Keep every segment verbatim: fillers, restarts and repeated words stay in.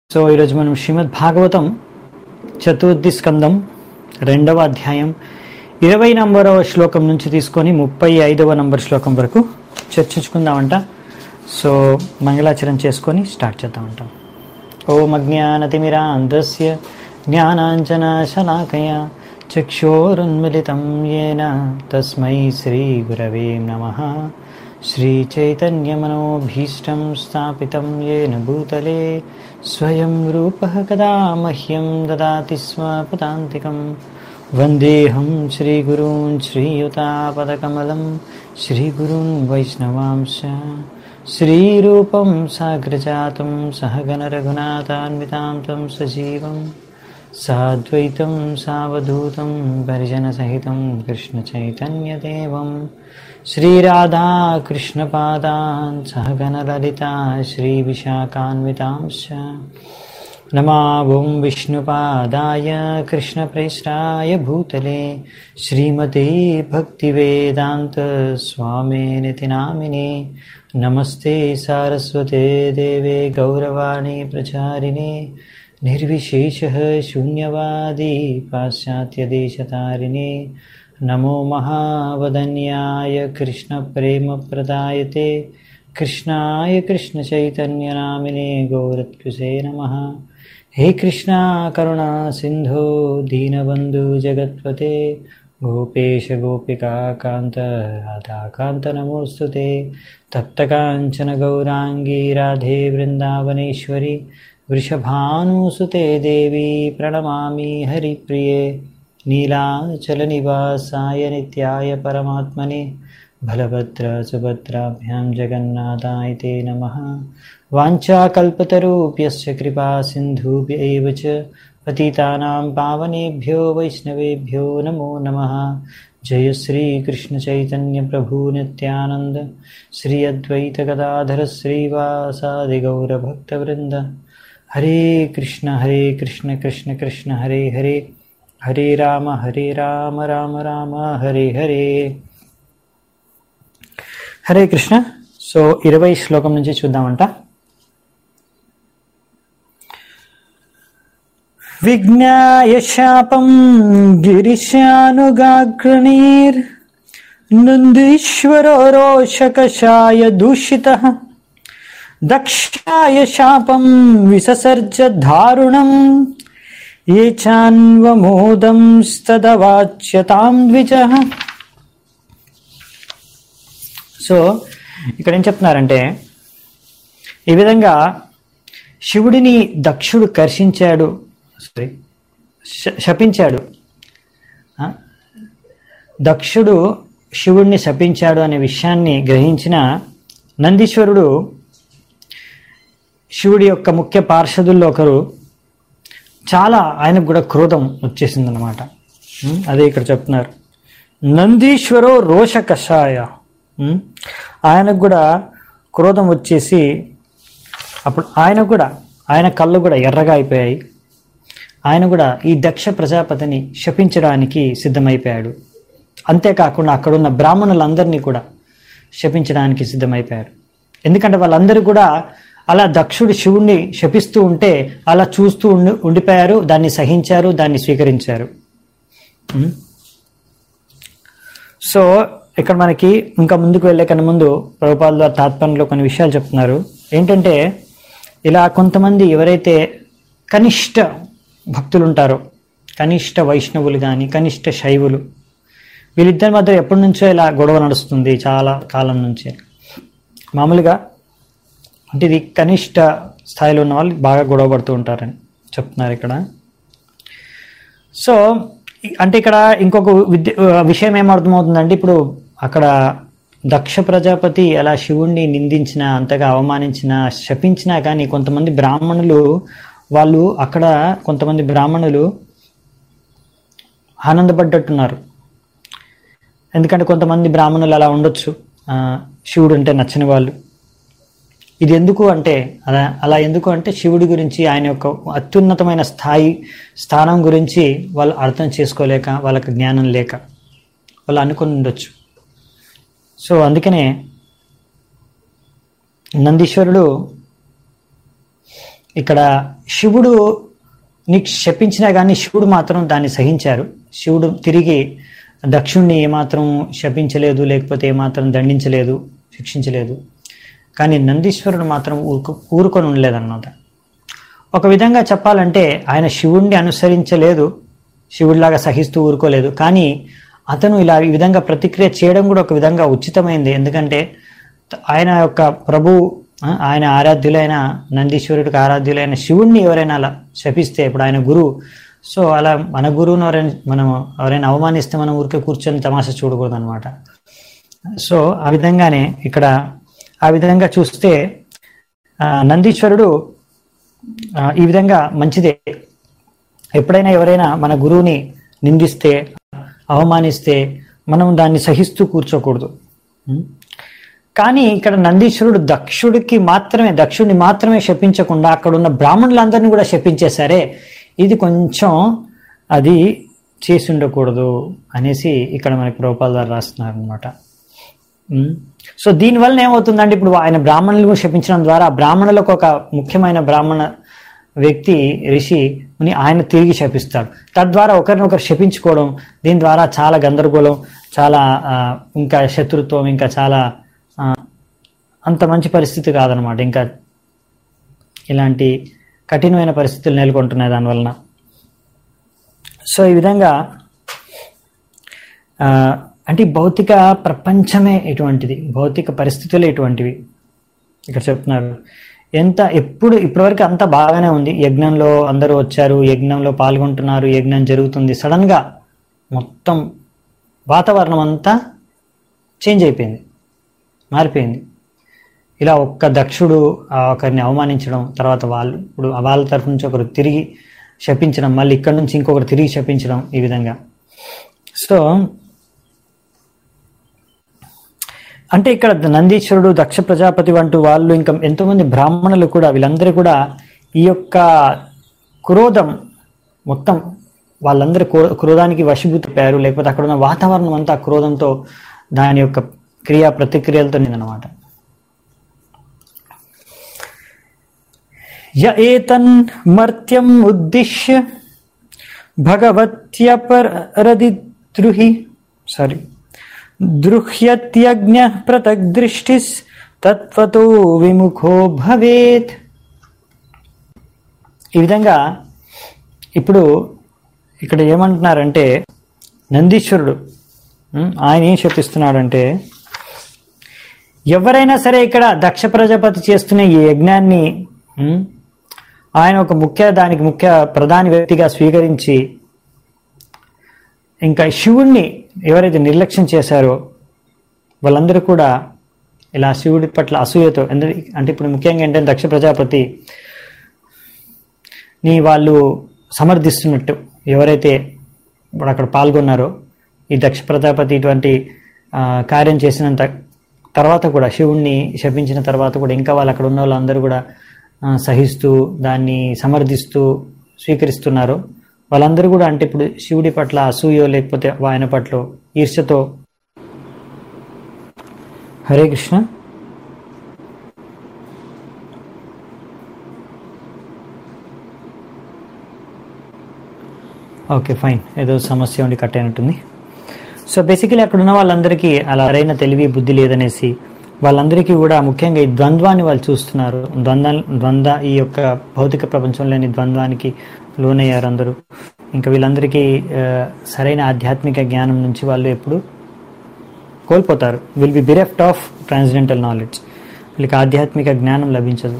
So ఈరోజు మనం శ్రీమద్ భాగవతం చతుర్థి స్కందం రెండవ అధ్యాయం ఇరవై నంబరవ శ్లోకం నుంచి తీసుకొని ముప్పై ఐదవ నంబర్ శ్లోకం వరకు చర్చించుకుందామంట. సో మంగళాచరణ చేసుకొని స్టార్ట్ చేద్దామంట. ఓం అజ్ఞానతిమిరాంధస్య జ్ఞానాంజనశలాకయా చక్షోరున్మిళితం యేన తస్మై శ్రీ గురవే నమః. శ్రీచైతన్యమనోభీష్టం స్థాపితం యేన భూతలే స్వయం రూపః కదా మహ్యం దదాతి స్వ పదాంతికం. వందేహం శ్రీగురూన్ శ్రీయుతాపదకమలం శ్రీగురూన్ వైష్ణవాంశ శ్రీరూపం సాగ్రజాతం సహగణ రఘునాథాన్వితాం తం సజీవం సాద్వైతం సావధూతం పరిజనసహితం కృష్ణచైతన్యదేవం శ్రీరాధా కృష్ణపాదాన్ సహగణ లలితా శ్రీవిశాఖాన్వితాంశ. నమావం విష్ణుపాదాయ కృష్ణప్రేష్టాయ భూతలే శ్రీమతే భక్తివేదాంత స్వామినితి నామినే. నమస్తే సారస్వతే దేవే గౌరవాణి ప్రచారిణే నిర్విశేషః శూన్యవాది పాశ్చాత్యదేశతారిణే. నమో మహావదన్యాయ కృష్ణప్రేమప్రదాయతే కృష్ణాయ కృష్ణచైతన్యనామినే గౌరత్యుసే నమః. హే కృష్ణ కరుణా సింధో దీనబంధు జగత్పతే గోపేశ గోపికా కాంత రాధాకాంత నమోస్తుతే. తప్తకాంచన గౌరాంగీ రాధే బృందావనేశ్వరి వృషభానుసుతే దేవి ప్రణమామి హరిప్రియే. నీలాచలనివాసాయ నిత్యాయ పరమాత్మనే బలభద్ర సుభద్రాభ్యాం జగన్నాథాయ తే నమః. వాంఛాకల్పతరూప్యస్య కృపా సింధుభ్య ఏవ చ పతితానాం పావనేభ్యో వైష్ణవేభ్యో నమో నమః. జయ శ్రీ కృష్ణ చైతన్య ప్రభు నిత్యానంద శ్రీ అద్వైత గదాధర శ్రీవాసాది గౌర భక్తవృంద. హరే కృష్ణ హరే కృష్ణ కృష్ణ కృష్ణ హరే హరే హరే రామ హరే రామ రామ రామ హరే హరే. హరే కృష్ణ. సో ఇరవై శ్లోకం నుంచి చూద్దామంట. విజ్ఞాయ శాపం గిరిశానుగాగ్రణీర్ నందీశ్వరో రోషకషాయ దూషితః దక్షాయ శాపం విససర్జ దారుణం ఏ చాన్వమోదం స్తదవాచ్యతాం ద్విజః. సో ఇక్కడ ఏం చెప్తున్నారంటే, ఈ విధంగా శివుడిని దక్షుడు కర్షించాడు, సారీ శపించాడు. దక్షుడు శివుడిని శపించాడు అనే విషయాన్ని గ్రహించిన నందీశ్వరుడు శివుడి యొక్క ముఖ్య పార్షదుల్లో ఒకరు చాలా ఆయనకు కూడా క్రోధం వచ్చేసిందనమాట. అదే ఇక్కడ చెప్తున్నారు. నందీశ్వరో రోష కషాయ, ఆయనకు కూడా క్రోధం వచ్చేసి అప్పుడు ఆయన కూడా ఆయన కళ్ళు కూడా ఎర్రగా అయిపోయాయి. ఆయన కూడా ఈ దక్ష ప్రజాపతిని శపించడానికి సిద్ధమైపోయాడు. అంతేకాకుండా అక్కడున్న బ్రాహ్మణులందరినీ కూడా శపించడానికి సిద్ధమైపోయాడు. ఎందుకంటే వాళ్ళందరూ కూడా అలా దక్షుడు శివుణ్ణి శపిస్తూ ఉంటే అలా చూస్తూ ఉండి ఉండిపోయారు, దాన్ని సహించారు, దాన్ని స్వీకరించారు. సో ఇక్కడ మనకి ఇంకా ముందుకు వెళ్ళే కన్నా ముందు ప్రభుపాదుల ద్వారా తాత్పర్యంలో కొన్ని విషయాలు చెప్తున్నారు. ఏంటంటే, ఇలా కొంతమంది ఎవరైతే కనిష్ట భక్తులు ఉంటారో, కనిష్ట వైష్ణవులు కానీ కనిష్ట శైవులు, వీళ్ళిద్దరి మధ్య ఎప్పటి నుంచో ఇలా గొడవ నడుస్తుంది, చాలా కాలం నుంచి. మామూలుగా అంటే ఇది కనిష్ట స్థాయిలో ఉన్న వాళ్ళు బాగా గొడవ పడుతూ ఉంటారని చెప్తున్నారు ఇక్కడ. సో అంటే ఇక్కడ ఇంకొక విద్య విషయం ఏమర్థమవుతుందంటే, ఇప్పుడు అక్కడ దక్ష ప్రజాపతి అలా శివుణ్ణి నిందించిన, అంతగా అవమానించిన, శపించినా కానీ కొంతమంది బ్రాహ్మణులు వాళ్ళు అక్కడ కొంతమంది బ్రాహ్మణులు ఆనందపడ్డట్టున్నారు. ఎందుకంటే కొంతమంది బ్రాహ్మణులు అలా ఉండొచ్చు, శివుడు అంటే నచ్చని వాళ్ళు. ఇది ఎందుకు అంటే అలా అలా ఎందుకు అంటే శివుడి గురించి, ఆయన యొక్క అత్యున్నతమైన స్థాయి స్థానం గురించి వాళ్ళు అర్థం చేసుకోలేక, వాళ్ళకి జ్ఞానం లేక వాళ్ళు అనుకుని ఉండొచ్చు. సో అందుకనే నందీశ్వరుడు ఇక్కడ శివుడు నీకు శపించినా కానీ శివుడు మాత్రం దాన్ని సహించారు. శివుడు తిరిగి దక్షుణ్ణి ఏమాత్రం శపించలేదు, లేకపోతే ఏమాత్రం దండించలేదు, శిక్షించలేదు. కానీ నందీశ్వరుడు మాత్రం ఊరుకు ఊరుకొని ఉండలేదన్నమాట. ఒక విధంగా చెప్పాలంటే ఆయన శివుణ్ణి అనుసరించలేదు, శివుడిలాగా సహిస్తూ ఊరుకోలేదు. కానీ అతను ఇలా ఈ విధంగా ప్రతిక్రియ చేయడం కూడా ఒక విధంగా ఉచితమైంది. ఎందుకంటే ఆయన యొక్క ప్రభు, ఆయన ఆరాధ్యులైన నందీశ్వరుడికి ఆరాధ్యులైన శివుణ్ణి ఎవరైనా అలా శపిస్తే, ఇప్పుడు ఆయన గురువు, సో అలా మన గురువుని ఎవరైనా మనం ఎవరైనా అవమానిస్తే మనం ఊరికే కూర్చొని తమాషా చూడకూడదు అనమాట. సో ఆ విధంగానే ఇక్కడ ఆ విధంగా చూస్తే నందీశ్వరుడు ఈ విధంగా మంచిదే. ఎప్పుడైనా ఎవరైనా మన గురువుని నిందిస్తే, అవమానిస్తే మనం దాన్ని సహిస్తూ కూర్చోకూడదు. కానీ ఇక్కడ నందీశ్వరుడు దక్షుడికి మాత్రమే దక్షుడిని మాత్రమే శపించకుండా అక్కడ ఉన్న బ్రాహ్మణులందరినీ కూడా శపించేసరే, ఇది కొంచెం అది చేసి ఉండకూడదు అనేసి ఇక్కడ మనకి ప్రభుపాద గారు రాస్తున్నారు అనమాట. సో దీనివల్ల ఏమవుతుందంటే, ఇప్పుడు ఆయన బ్రాహ్మణులను శపించడం ద్వారా బ్రాహ్మణులకు ఒక ముఖ్యమైన బ్రాహ్మణ వ్యక్తి ఋషిని ఆయన తిరిగి శపిస్తాడు. తద్వారా ఒకరినొకరు శపించుకోవడం, దీని ద్వారా చాలా గందరగోళం, చాలా ఇంకా శత్రుత్వం, ఇంకా చాలా అంత మంచి పరిస్థితి కాదనమాట. ఇంకా ఇలాంటి కఠినమైన పరిస్థితులు నెలకొంటున్నాయి దానివలన. సో ఈ విధంగా అంటే భౌతిక ప్రపంచమే ఇటువంటిది, భౌతిక పరిస్థితులే ఇటువంటివి ఇక్కడ చెప్తున్నారు. ఎంత ఎప్పుడు ఇప్పటివరకు అంతా బాగానే ఉంది, యజ్ఞంలో అందరూ వచ్చారు, యజ్ఞంలో పాల్గొంటున్నారు, యజ్ఞం జరుగుతుంది. సడన్గా మొత్తం వాతావరణం అంతా చేంజ్ అయిపోయింది, మారిపోయింది. ఇలా ఒక్క దక్షుడు ఒకరిని అవమానించడం, తర్వాత వాళ్ళు ఇప్పుడు వాళ్ళ తరఫు నుంచి ఒకరు తిరిగి శపించడం, మళ్ళీ ఇక్కడ నుంచి ఇంకొకరు తిరిగి శపించడం, ఈ విధంగా. సో అంటే ఇక్కడ నందీశ్వరుడు, దక్ష ప్రజాపతి వంటి వాళ్ళు, ఇంకా ఎంతోమంది బ్రాహ్మణులు కూడా, వీళ్ళందరూ కూడా ఈ యొక్క క్రోధం మొత్తం వాళ్ళందరూ క్రోధానికి వశీభూతయ్యారు. లేకపోతే అక్కడ ఉన్న వాతావరణం అంతా క్రోధంతో, దాని యొక్క క్రియా ప్రతిక్రియలతో నిందనమాట. య ఏతన్ మర్త్యం ఉద్దిశ్య భగవత్యపరదిద్రుహి సారీ దృహ్యత్యజ్ఞ పృథక్ దృష్టిస్ తత్వతో విముఖో భవేత్. ఈ విధంగా ఇప్పుడు ఇక్కడ ఏమంటున్నారంటే, నందీశ్వరుడు ఆయన ఏం శపిస్తున్నాడంటే, ఎవరైనా సరే ఇక్కడ దక్ష ప్రజాపతి చేస్తున్న ఈ యజ్ఞాన్ని ఆయన ఒక ముఖ్య దానికి ముఖ్య ప్రధాన వ్యక్తిగా స్వీకరించి, ఇంకా శివుణ్ణి ఎవరైతే నిర్లక్ష్యం చేశారో వాళ్ళందరూ కూడా ఇలా శివుడి పట్ల అసూయతో, అంటే ఇప్పుడు ముఖ్యంగా ఏంటంటే దక్ష ప్రజాపతి ని వాళ్ళు సమర్థిస్తున్నట్టు ఎవరైతే ఇప్పుడు అక్కడ పాల్గొన్నారో, ఈ దక్ష ప్రజాపతి ఇటువంటి కార్యం చేసినంత తర్వాత కూడా, శివుణ్ణి శపించిన తర్వాత కూడా ఇంకా వాళ్ళు అక్కడ ఉన్న వాళ్ళందరూ కూడా సహిస్తూ దాన్ని సమర్థిస్తూ స్వీకరిస్తున్నారు. వాళ్ళందరూ కూడా అంటే ఇప్పుడు శివుడి పట్ల అసూయో లేకపోతే ఆయన పట్ల ఈర్ష్యతో. హరే కృష్ణ. ఓకే ఫైన్, ఏదో సమస్య ఉండి కట్ అయినట్టుంది. సో బేసికలీ అక్కడ ఉన్న వాళ్ళందరికీ అలా సరైన తెలివి బుద్ధి లేదనేసి వాళ్ళందరికీ కూడా ముఖ్యంగా ఈ ద్వంద్వాన్ని వాళ్ళు చూస్తున్నారు. ద్వంద్వ ద్వంద్వ ఈ యొక్క భౌతిక ప్రపంచంలోని ద్వంద్వానికి లోనయ్యారు అందరూ. ఇంకా వీళ్ళందరికీ సరైన ఆధ్యాత్మిక జ్ఞానం నుంచి వాళ్ళు ఎప్పుడు కోల్పోతారు. Will be bereft of transcendental knowledge. వీళ్ళకి ఆధ్యాత్మిక జ్ఞానం లభించదు.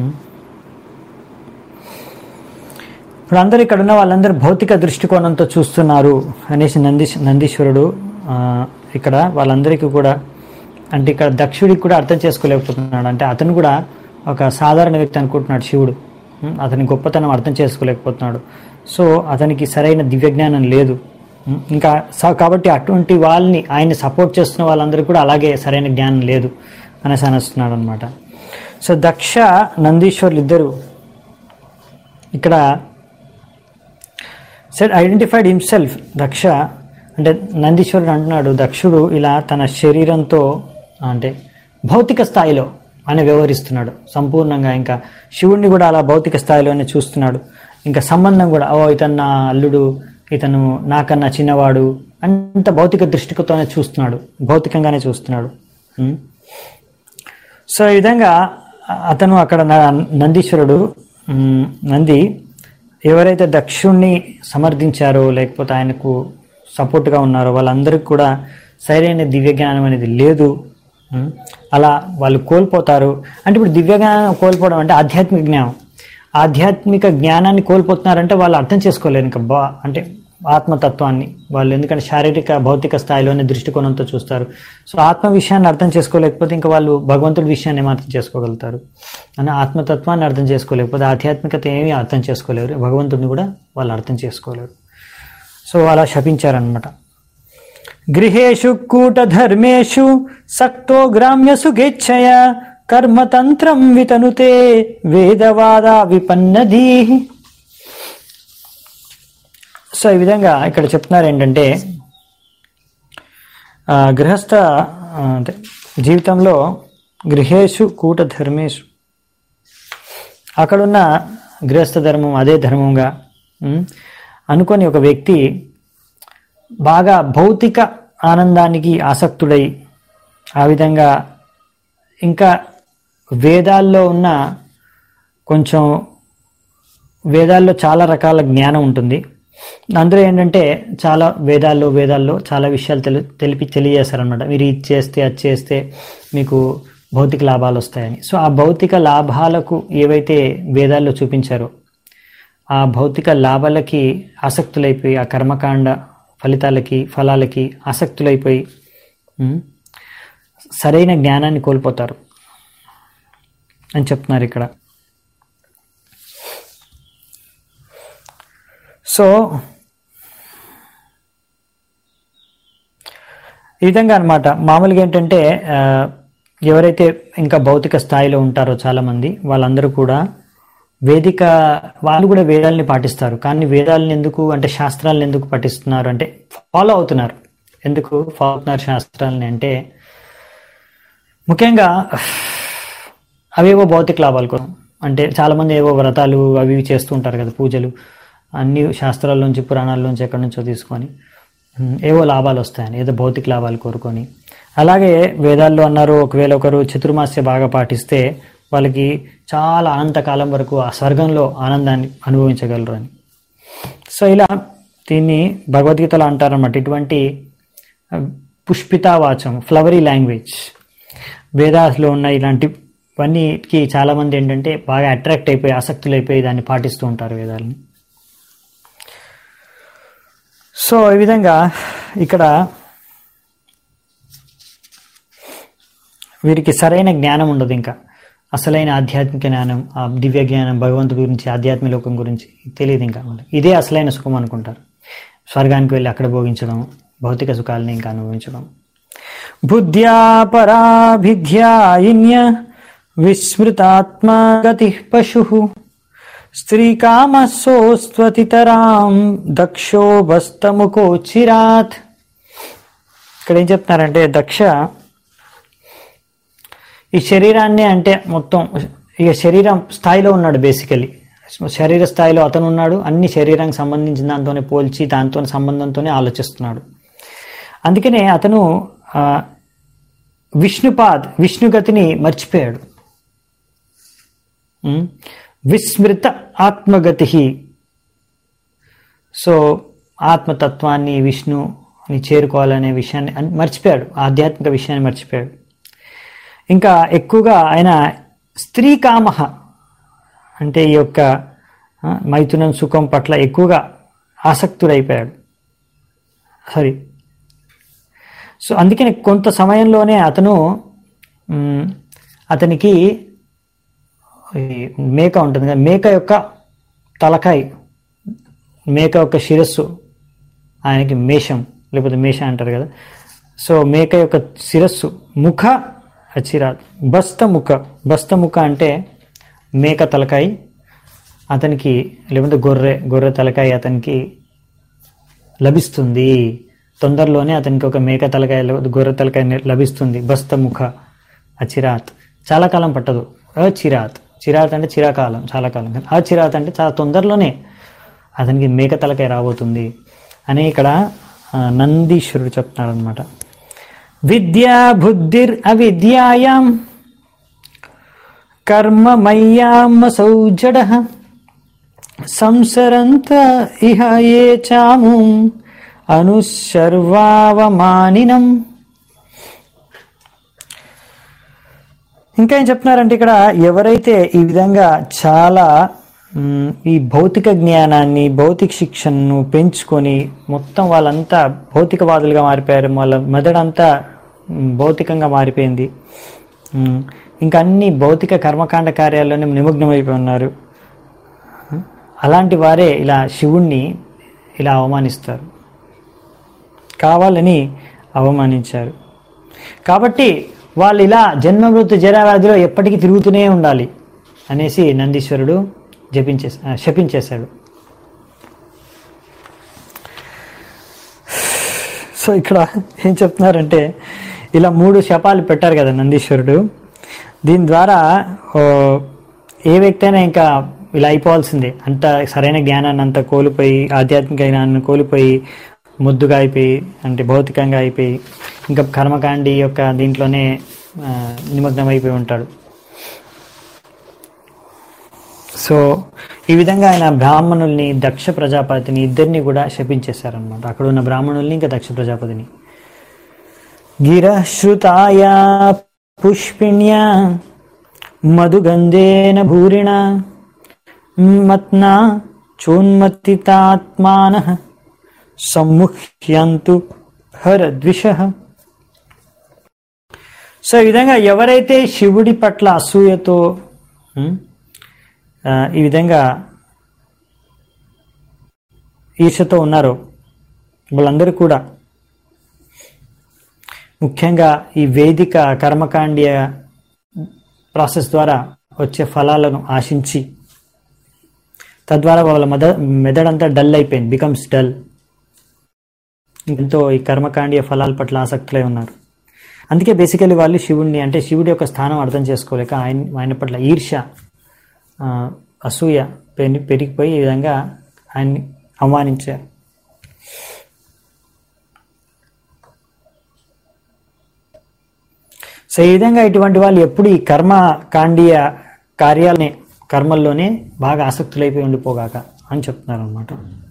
ఇప్పుడు అందరూ ఇక్కడ ఉన్న వాళ్ళందరూ భౌతిక దృష్టికోణంతో చూస్తున్నారు అనేసి నందీశ్ నందీశ్వరుడు ఇక్కడ వాళ్ళందరికీ కూడా, అంటే ఇక్కడ దక్షుడికి కూడా అర్థం చేసుకోలేకపోతున్నాడు. అంటే అతను కూడా ఒక సాధారణ వ్యక్తి అనుకుంటున్నాడు శివుడు, అతని గొప్పతనం అర్థం చేసుకోలేకపోతున్నాడు. సో అతనికి సరైన దివ్యజ్ఞానం లేదు ఇంకా. కాబట్టి అటువంటి వాళ్ళని ఆయన్ని సపోర్ట్ చేస్తున్న వాళ్ళందరికీ కూడా అలాగే సరైన జ్ఞానం లేదు అనేసి అనేస్తున్నాడు అనమాట. సో దక్ష నందీశ్వరులు ఇద్దరు ఇక్కడ సెడ్ ఐడెంటిఫైడ్ హిమ్సెల్ఫ్. దక్ష అంటే నందీశ్వరుడు అంటున్నాడు, దక్షుడు ఇలా తన శరీరంతో అంటే భౌతిక స్థాయిలో అని వ్యవహరిస్తున్నాడు సంపూర్ణంగా. ఇంకా శివుణ్ణి కూడా అలా భౌతిక స్థాయిలోనే చూస్తున్నాడు. ఇంకా సంబంధం కూడా, ఓ ఇతను నా అల్లుడు, ఇతను నాకన్నా చిన్నవాడు, అంత భౌతిక దృష్టితోనే చూస్తున్నాడు, భౌతికంగానే చూస్తున్నాడు. సో ఈ విధంగా అతను అక్కడ నందీశ్వరుడు, నంది ఎవరైతే దక్షుణ్ణి సమర్థించారో లేకపోతే ఆయనకు సపోర్ట్గా ఉన్నారో వాళ్ళందరికీ కూడా సరైన దివ్య జ్ఞానం అనేది లేదు. అలా వాళ్ళు కోల్పోతారు. అంటే ఇప్పుడు దివ్య జ్ఞానం కోల్పోవడం అంటే ఆధ్యాత్మిక జ్ఞానం, ఆధ్యాత్మిక జ్ఞానాన్ని కోల్పోతున్నారంటే వాళ్ళు అర్థం చేసుకోలేరు ఇంకా బా అంటే ఆత్మతత్వాన్ని వాళ్ళు, ఎందుకంటే శారీరక భౌతిక స్థాయిలోనే దృష్టికోణంతో చూస్తారు. సో ఆత్మ విషయాన్ని అర్థం చేసుకోలేకపోతే ఇంకా వాళ్ళు భగవంతుడి విషయాన్ని ఏం అర్థం చేసుకోగలుగుతారు అని, ఆత్మతత్వాన్ని అర్థం చేసుకోలేకపోతే ఆధ్యాత్మికత ఏమీ అర్థం చేసుకోలేరు, భగవంతుడిని కూడా వాళ్ళు అర్థం చేసుకోలేరు. సో అలా శపించారనమాట. గృహేషు కూటధర్మేషు సక్తో గ్రామ్యసు గేచ్ఛయ కర్మతంత్రం వితనుతే వేదవాద విపన్నది. సో ఈ విధంగా ఇక్కడ చెప్తున్నారు ఏంటంటే గృహస్థ అంటే జీవితంలో గృహేషు కూట ధర్మేషు, అక్కడున్న గృహస్థ ధర్మం అదే ధర్మంగా అనుకొని ఒక వ్యక్తి బాగా భౌతిక ఆనందానికి ఆసక్తుడై, ఆ విధంగా ఇంకా వేదాల్లో ఉన్న కొంచెం వేదాల్లో చాలా రకాల జ్ఞానం ఉంటుంది. అందులో ఏంటంటే చాలా వేదాల్లో వేదాల్లో చాలా విషయాలు తెలి తెలిపి తెలియజేస్తారనమాట. మీరు ఇది చేస్తే అది చేస్తే మీకు భౌతిక లాభాలు వస్తాయని. సో ఆ భౌతిక లాభాలకు ఏవైతే వేదాల్లో చూపించారో ఆ భౌతిక లాభాలకి ఆసక్తులైపోయి, ఆ కర్మకాండ ఫలితాలకి ఫలాలకి ఆసక్తులైపోయి సరైన జ్ఞానాన్ని కోల్పోతారు అని చెప్తున్నారు ఇక్కడ. సో ఈ విధంగా అనమాట. మామూలుగా ఏంటంటే ఎవరైతే ఇంకా భౌతిక స్థాయిలో ఉంటారో చాలామంది వాళ్ళందరూ కూడా వేదిక వాళ్ళు కూడా వేదాలని పాటిస్తారు. కానీ వేదాలను ఎందుకు అంటే శాస్త్రాలను ఎందుకు పఠిస్తున్నారు అంటే ఫాలో అవుతున్నారు. ఎందుకు ఫాలో అవుతున్నారు శాస్త్రాలని అంటే ముఖ్యంగా అవేవో భౌతిక లాభాల కోసం. అంటే చాలామంది ఏవో వ్రతాలు అవి ఇవి చేస్తూ ఉంటారు కదా, పూజలు అన్ని శాస్త్రాల్లోంచి పురాణాల్లోంచి ఎక్కడి నుంచో తీసుకొని ఏవో లాభాలు వస్తాయని, ఏదో భౌతిక లాభాలు కోరుకొని. అలాగే వేదాల్లో అన్నారు ఒకవేళ ఒకరు చతుర్మాస్య బాగా పాటిస్తే వాళ్ళకి చాలా అనంతకాలం వరకు ఆ స్వర్గంలో ఆనందాన్ని అనుభవించగలరు అని. సో ఇలా దీన్ని భగవద్గీతలో అంటారన్నమాట. ఇటువంటి పుష్పితావాచం, ఫ్లవరీ లాంగ్వేజ్ వేదాస్లో ఉన్న ఇలాంటివన్నీకి చాలామంది ఏంటంటే బాగా అట్రాక్ట్ అయిపోయి ఆసక్తులైపోయి దాన్ని పాటిస్తూ ఉంటారు వేదాలని. సో ఈ విధంగా ఇక్కడ వీరికి సరైన జ్ఞానం ఉండదు, ఇంకా అసలైన ఆధ్యాత్మిక జ్ఞానం, ఆ దివ్య జ్ఞానం భగవంతుడి గురించి ఆధ్యాత్మిక లోకం గురించి తెలియదు. ఇంకా ఇదే అసలైన సుఖం అనుకుంటారు. స్వర్గానికి వెళ్ళి అక్కడ భోగించడం, భౌతిక సుఖాలని ఇంకా అనుభవించడం. బుద్ధ్యా పరాభిధ్యాయిన్య విస్మృతాత్మా గతి పశు స్త్రీకామసోస్త్వతితరాం దక్షో బస్తముకోచిరాత్. ఇక్కడ ఏం చెప్తున్నారంటే దక్ష ఈ శరీరాన్ని అంటే మొత్తం ఇక శరీరం స్థాయిలో ఉన్నాడు. బేసికలీ శరీర స్థాయిలో అతను ఉన్నాడు. అన్ని శరీరానికి సంబంధించిన దాంతోనే పోల్చి దాంతో సంబంధంతోనే ఆలోచిస్తున్నాడు. అందుకనే అతను విష్ణుపాద్ విష్ణుగతిని మర్చిపోయాడు. విస్మృత ఆత్మగతి. సో ఆత్మతత్వాన్ని విష్ణుని చేరుకోవాలనే విషయాన్ని మర్చిపోయాడు, ఆధ్యాత్మిక విషయాన్ని మర్చిపోయాడు. ఇంకా ఎక్కువగా ఆయన స్త్రీ కామ అంటే ఈ యొక్క మైథునం సుఖం పట్ల ఎక్కువగా ఆసక్తుడైపోయాడు. సరే, సో అందుకని కొంత సమయంలోనే అతను అతనికి మేక ఉంటుంది కదా, మేక యొక్క తలకాయ, మేక యొక్క శిరస్సు ఆయనకి మేషం లేకపోతే మేష అంటారు కదా. సో మేక యొక్క శిరస్సు ముఖ అచిరాత్ బస్తముఖ. బస్తముఖ అంటే మేక తలకాయ అతనికి, లేకపోతే గొర్రె గొర్రె తలకాయ అతనికి లభిస్తుంది. తొందరలోనే అతనికి ఒక మేక తలకాయ గొర్రె తలకాయ లభిస్తుంది. బస్తముఖ అచిరాత్ చాలా కాలం పట్టదు. అచిరాత్, చిరాత్ అంటే చిరాకాలం, చాలా కాలం. అచిరాత్ అంటే చాలా తొందరలోనే అతనికి మేక తలకాయ రాబోతుంది అని ఇక్కడ నందీశ్వరుడు చెప్తున్నాడు అనమాట. విద్యా బుద్ధిర్ అవిద్యాయాం కర్మమయ్యామసౌ జడః సంసరంత ఇహ ఏ చాము అనుసర్వావమానినం. ఇంకా ఏం చెప్తున్నారంటే ఇక్కడ ఎవరైతే ఈ విధంగా చాలా ఈ భౌతిక జ్ఞానాన్ని, భౌతిక శిక్షణను పెంచుకొని మొత్తం వాళ్ళంతా భౌతికవాదులుగా మారిపోయారు, వాళ్ళ మెదడంతా భౌతికంగా మారిపోయింది, ఇంకా అన్ని భౌతిక కర్మకాండ కార్యాల్లోనే నిమగ్నమైపోయి ఉన్నారు. అలాంటి వారే ఇలా శివుణ్ణి ఇలా అవమానిస్తారు, కావాలని అవమానించారు. కాబట్టి వాళ్ళు ఇలా జన్మ మృత్యు జరావ్యాధిలో ఎప్పటికీ తిరుగుతూనే ఉండాలి అనేసి నందీశ్వరుడు జపించే శపించేశాడు. సో ఇక్కడ ఏం చెప్తున్నారంటే ఇలా మూడు శపాలు పెట్టారు కదా నందీశ్వరుడు. దీని ద్వారా ఏ వ్యక్తి అయినా ఇంకా ఇలా అయిపోవాల్సిందే, అంత సరైన జ్ఞానాన్ని అంతా కోల్పోయి, ఆధ్యాత్మిక జ్ఞానాన్ని కోల్పోయి, ముద్దుగా అయిపోయి, అంటే భౌతికంగా అయిపోయి, ఇంకా కర్మకాండి యొక్క దీంట్లోనే నిమగ్నం అయిపోయి ఉంటాడు. సో ఈ విధంగా ఆయన బ్రాహ్మణుల్ని, దక్ష ప్రజాపతిని ఇద్దరిని కూడా శపించేశారనమాట. అక్కడ ఉన్న బ్రాహ్మణుల్ని ఇంకా దక్ష ప్రజాపతిని. గిరశ్రుతాయ పుష్పిణ్యా మధుగంధేన భూరిణ మత్నా చోన్మతితాత్మానః సమ్ముహ్యంతు హరద్విషః. సో ఈ విధంగా ఎవరైతే శివుడి పట్ల అసూయతో ఈ విధంగా ఈర్షతో ఉన్నారో వాళ్ళందరూ కూడా ముఖ్యంగా ఈ వేదిక కర్మకాండీయ ప్రాసెస్ ద్వారా వచ్చే ఫలాలను ఆశించి, తద్వారా వాళ్ళ మెద మెదడంతా డల్ అయిపోయింది, బికమ్స్ డల్. ఎంతో ఈ కర్మకాండీయ ఫలాల పట్ల ఆసక్తులై ఉన్నారు. అందుకే బేసికలీ వాళ్ళు శివుడిని, అంటే శివుడి యొక్క స్థానం అర్థం చేసుకోలేక ఆయన ఆయన పట్ల ఈర్ష్య, అసూయ పెరి పెరిగిపోయి ఈ విధంగా ఆయన్ని అవమానించారు. సో ఈ విధంగా ఇటువంటి వాళ్ళు ఎప్పుడు ఈ కర్మకాండీయ కార్యాలనే, కర్మల్లోనే బాగా ఆసక్తులైపోయి ఉండిపోగాక అని చెప్తున్నారు అన్నమాట.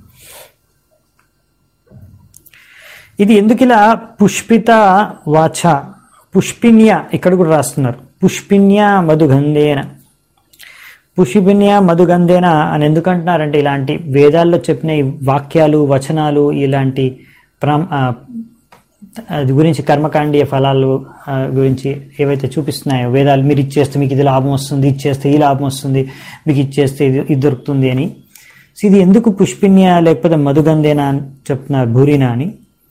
ఇది ఎందుకు ఇలా పుష్పిత వాచ, పుష్పిన్య ఇక్కడ కూడా రాస్తున్నారు, పుష్పిన్య మధుగంధేన. పుష్పిన్య మధుగంధేన అని ఎందుకంటున్నారంటే ఇలాంటి వేదాల్లో చెప్పిన ఈ వాక్యాలు, వచనాలు, ఇలాంటి ప్రా అది గురించి కర్మకాండీయ ఫలాలు గురించి ఏవైతే చూపిస్తున్నాయో వేదాలు, మీరు ఇచ్చేస్తే మీకు ఇది లాభం వస్తుంది, ఇచ్చేస్తే ఈ లాభం వస్తుంది, మీకు ఇచ్చేస్తే ఇది ఇది దొరుకుతుంది అని. సో ఇది ఎందుకు పుష్పిన్య లేకపోతే మధుగంధేన అని చెప్తున్నారు, భూరిన అని.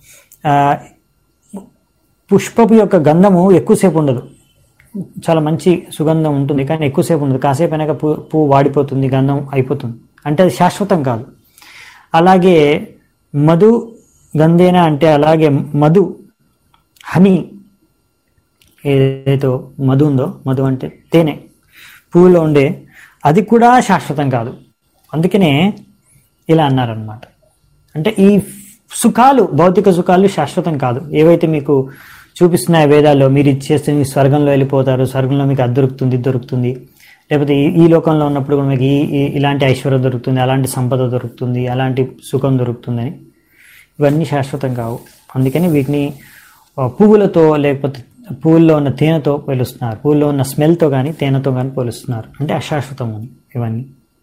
పుష్పపు యొక్క గంధము ఎక్కువసేపు ఉండదు, చాలా మంచి సుగంధం ఉంటుంది, కానీ ఎక్కువసేపు ఉండదు. కాసేపు అయినాక పూ పువ్వు వాడిపోతుంది, గంధం అయిపోతుంది, అంటే అది శాశ్వతం కాదు. అలాగే మధు గంధేన అంటే అలాగే మధు, హనీ ఏదైతే మధు ఉందో, మధు అంటే తేనె, పువ్వులో ఉండే, అది కూడా శాశ్వతం కాదు. అందుకనే ఇలా అన్నారనమాట. అంటే ఈ సుఖాలు, భౌతిక సుఖాలు శాశ్వతం కాదు. ఏవైతే మీకు చూపిస్తున్నాయి వేదాల్లో, మీరు ఇచ్చేస్తే మీరు స్వర్గంలో వెళ్ళిపోతారు, స్వర్గంలో మీకు అది దొరుకుతుంది, దొరుకుతుంది, లేకపోతే ఈ లోకంలో ఉన్నప్పుడు కూడా మీకు ఈ ఇలాంటి ఐశ్వర్యం దొరుకుతుంది, అలాంటి సంపద దొరుకుతుంది, అలాంటి సుఖం దొరుకుతుందని, ఇవన్నీ శాశ్వతం కావు. అందుకని వీటిని పువ్వులతో లేకపోతే పువ్వుల్లో ఉన్న తేనెతో పోలుస్తున్నారు, పువ్వుల్లో ఉన్న స్మెల్తో కానీ తేనెతో కానీ పోలుస్తున్నారు, అంటే అశాశ్వతం ఇవన్నీ.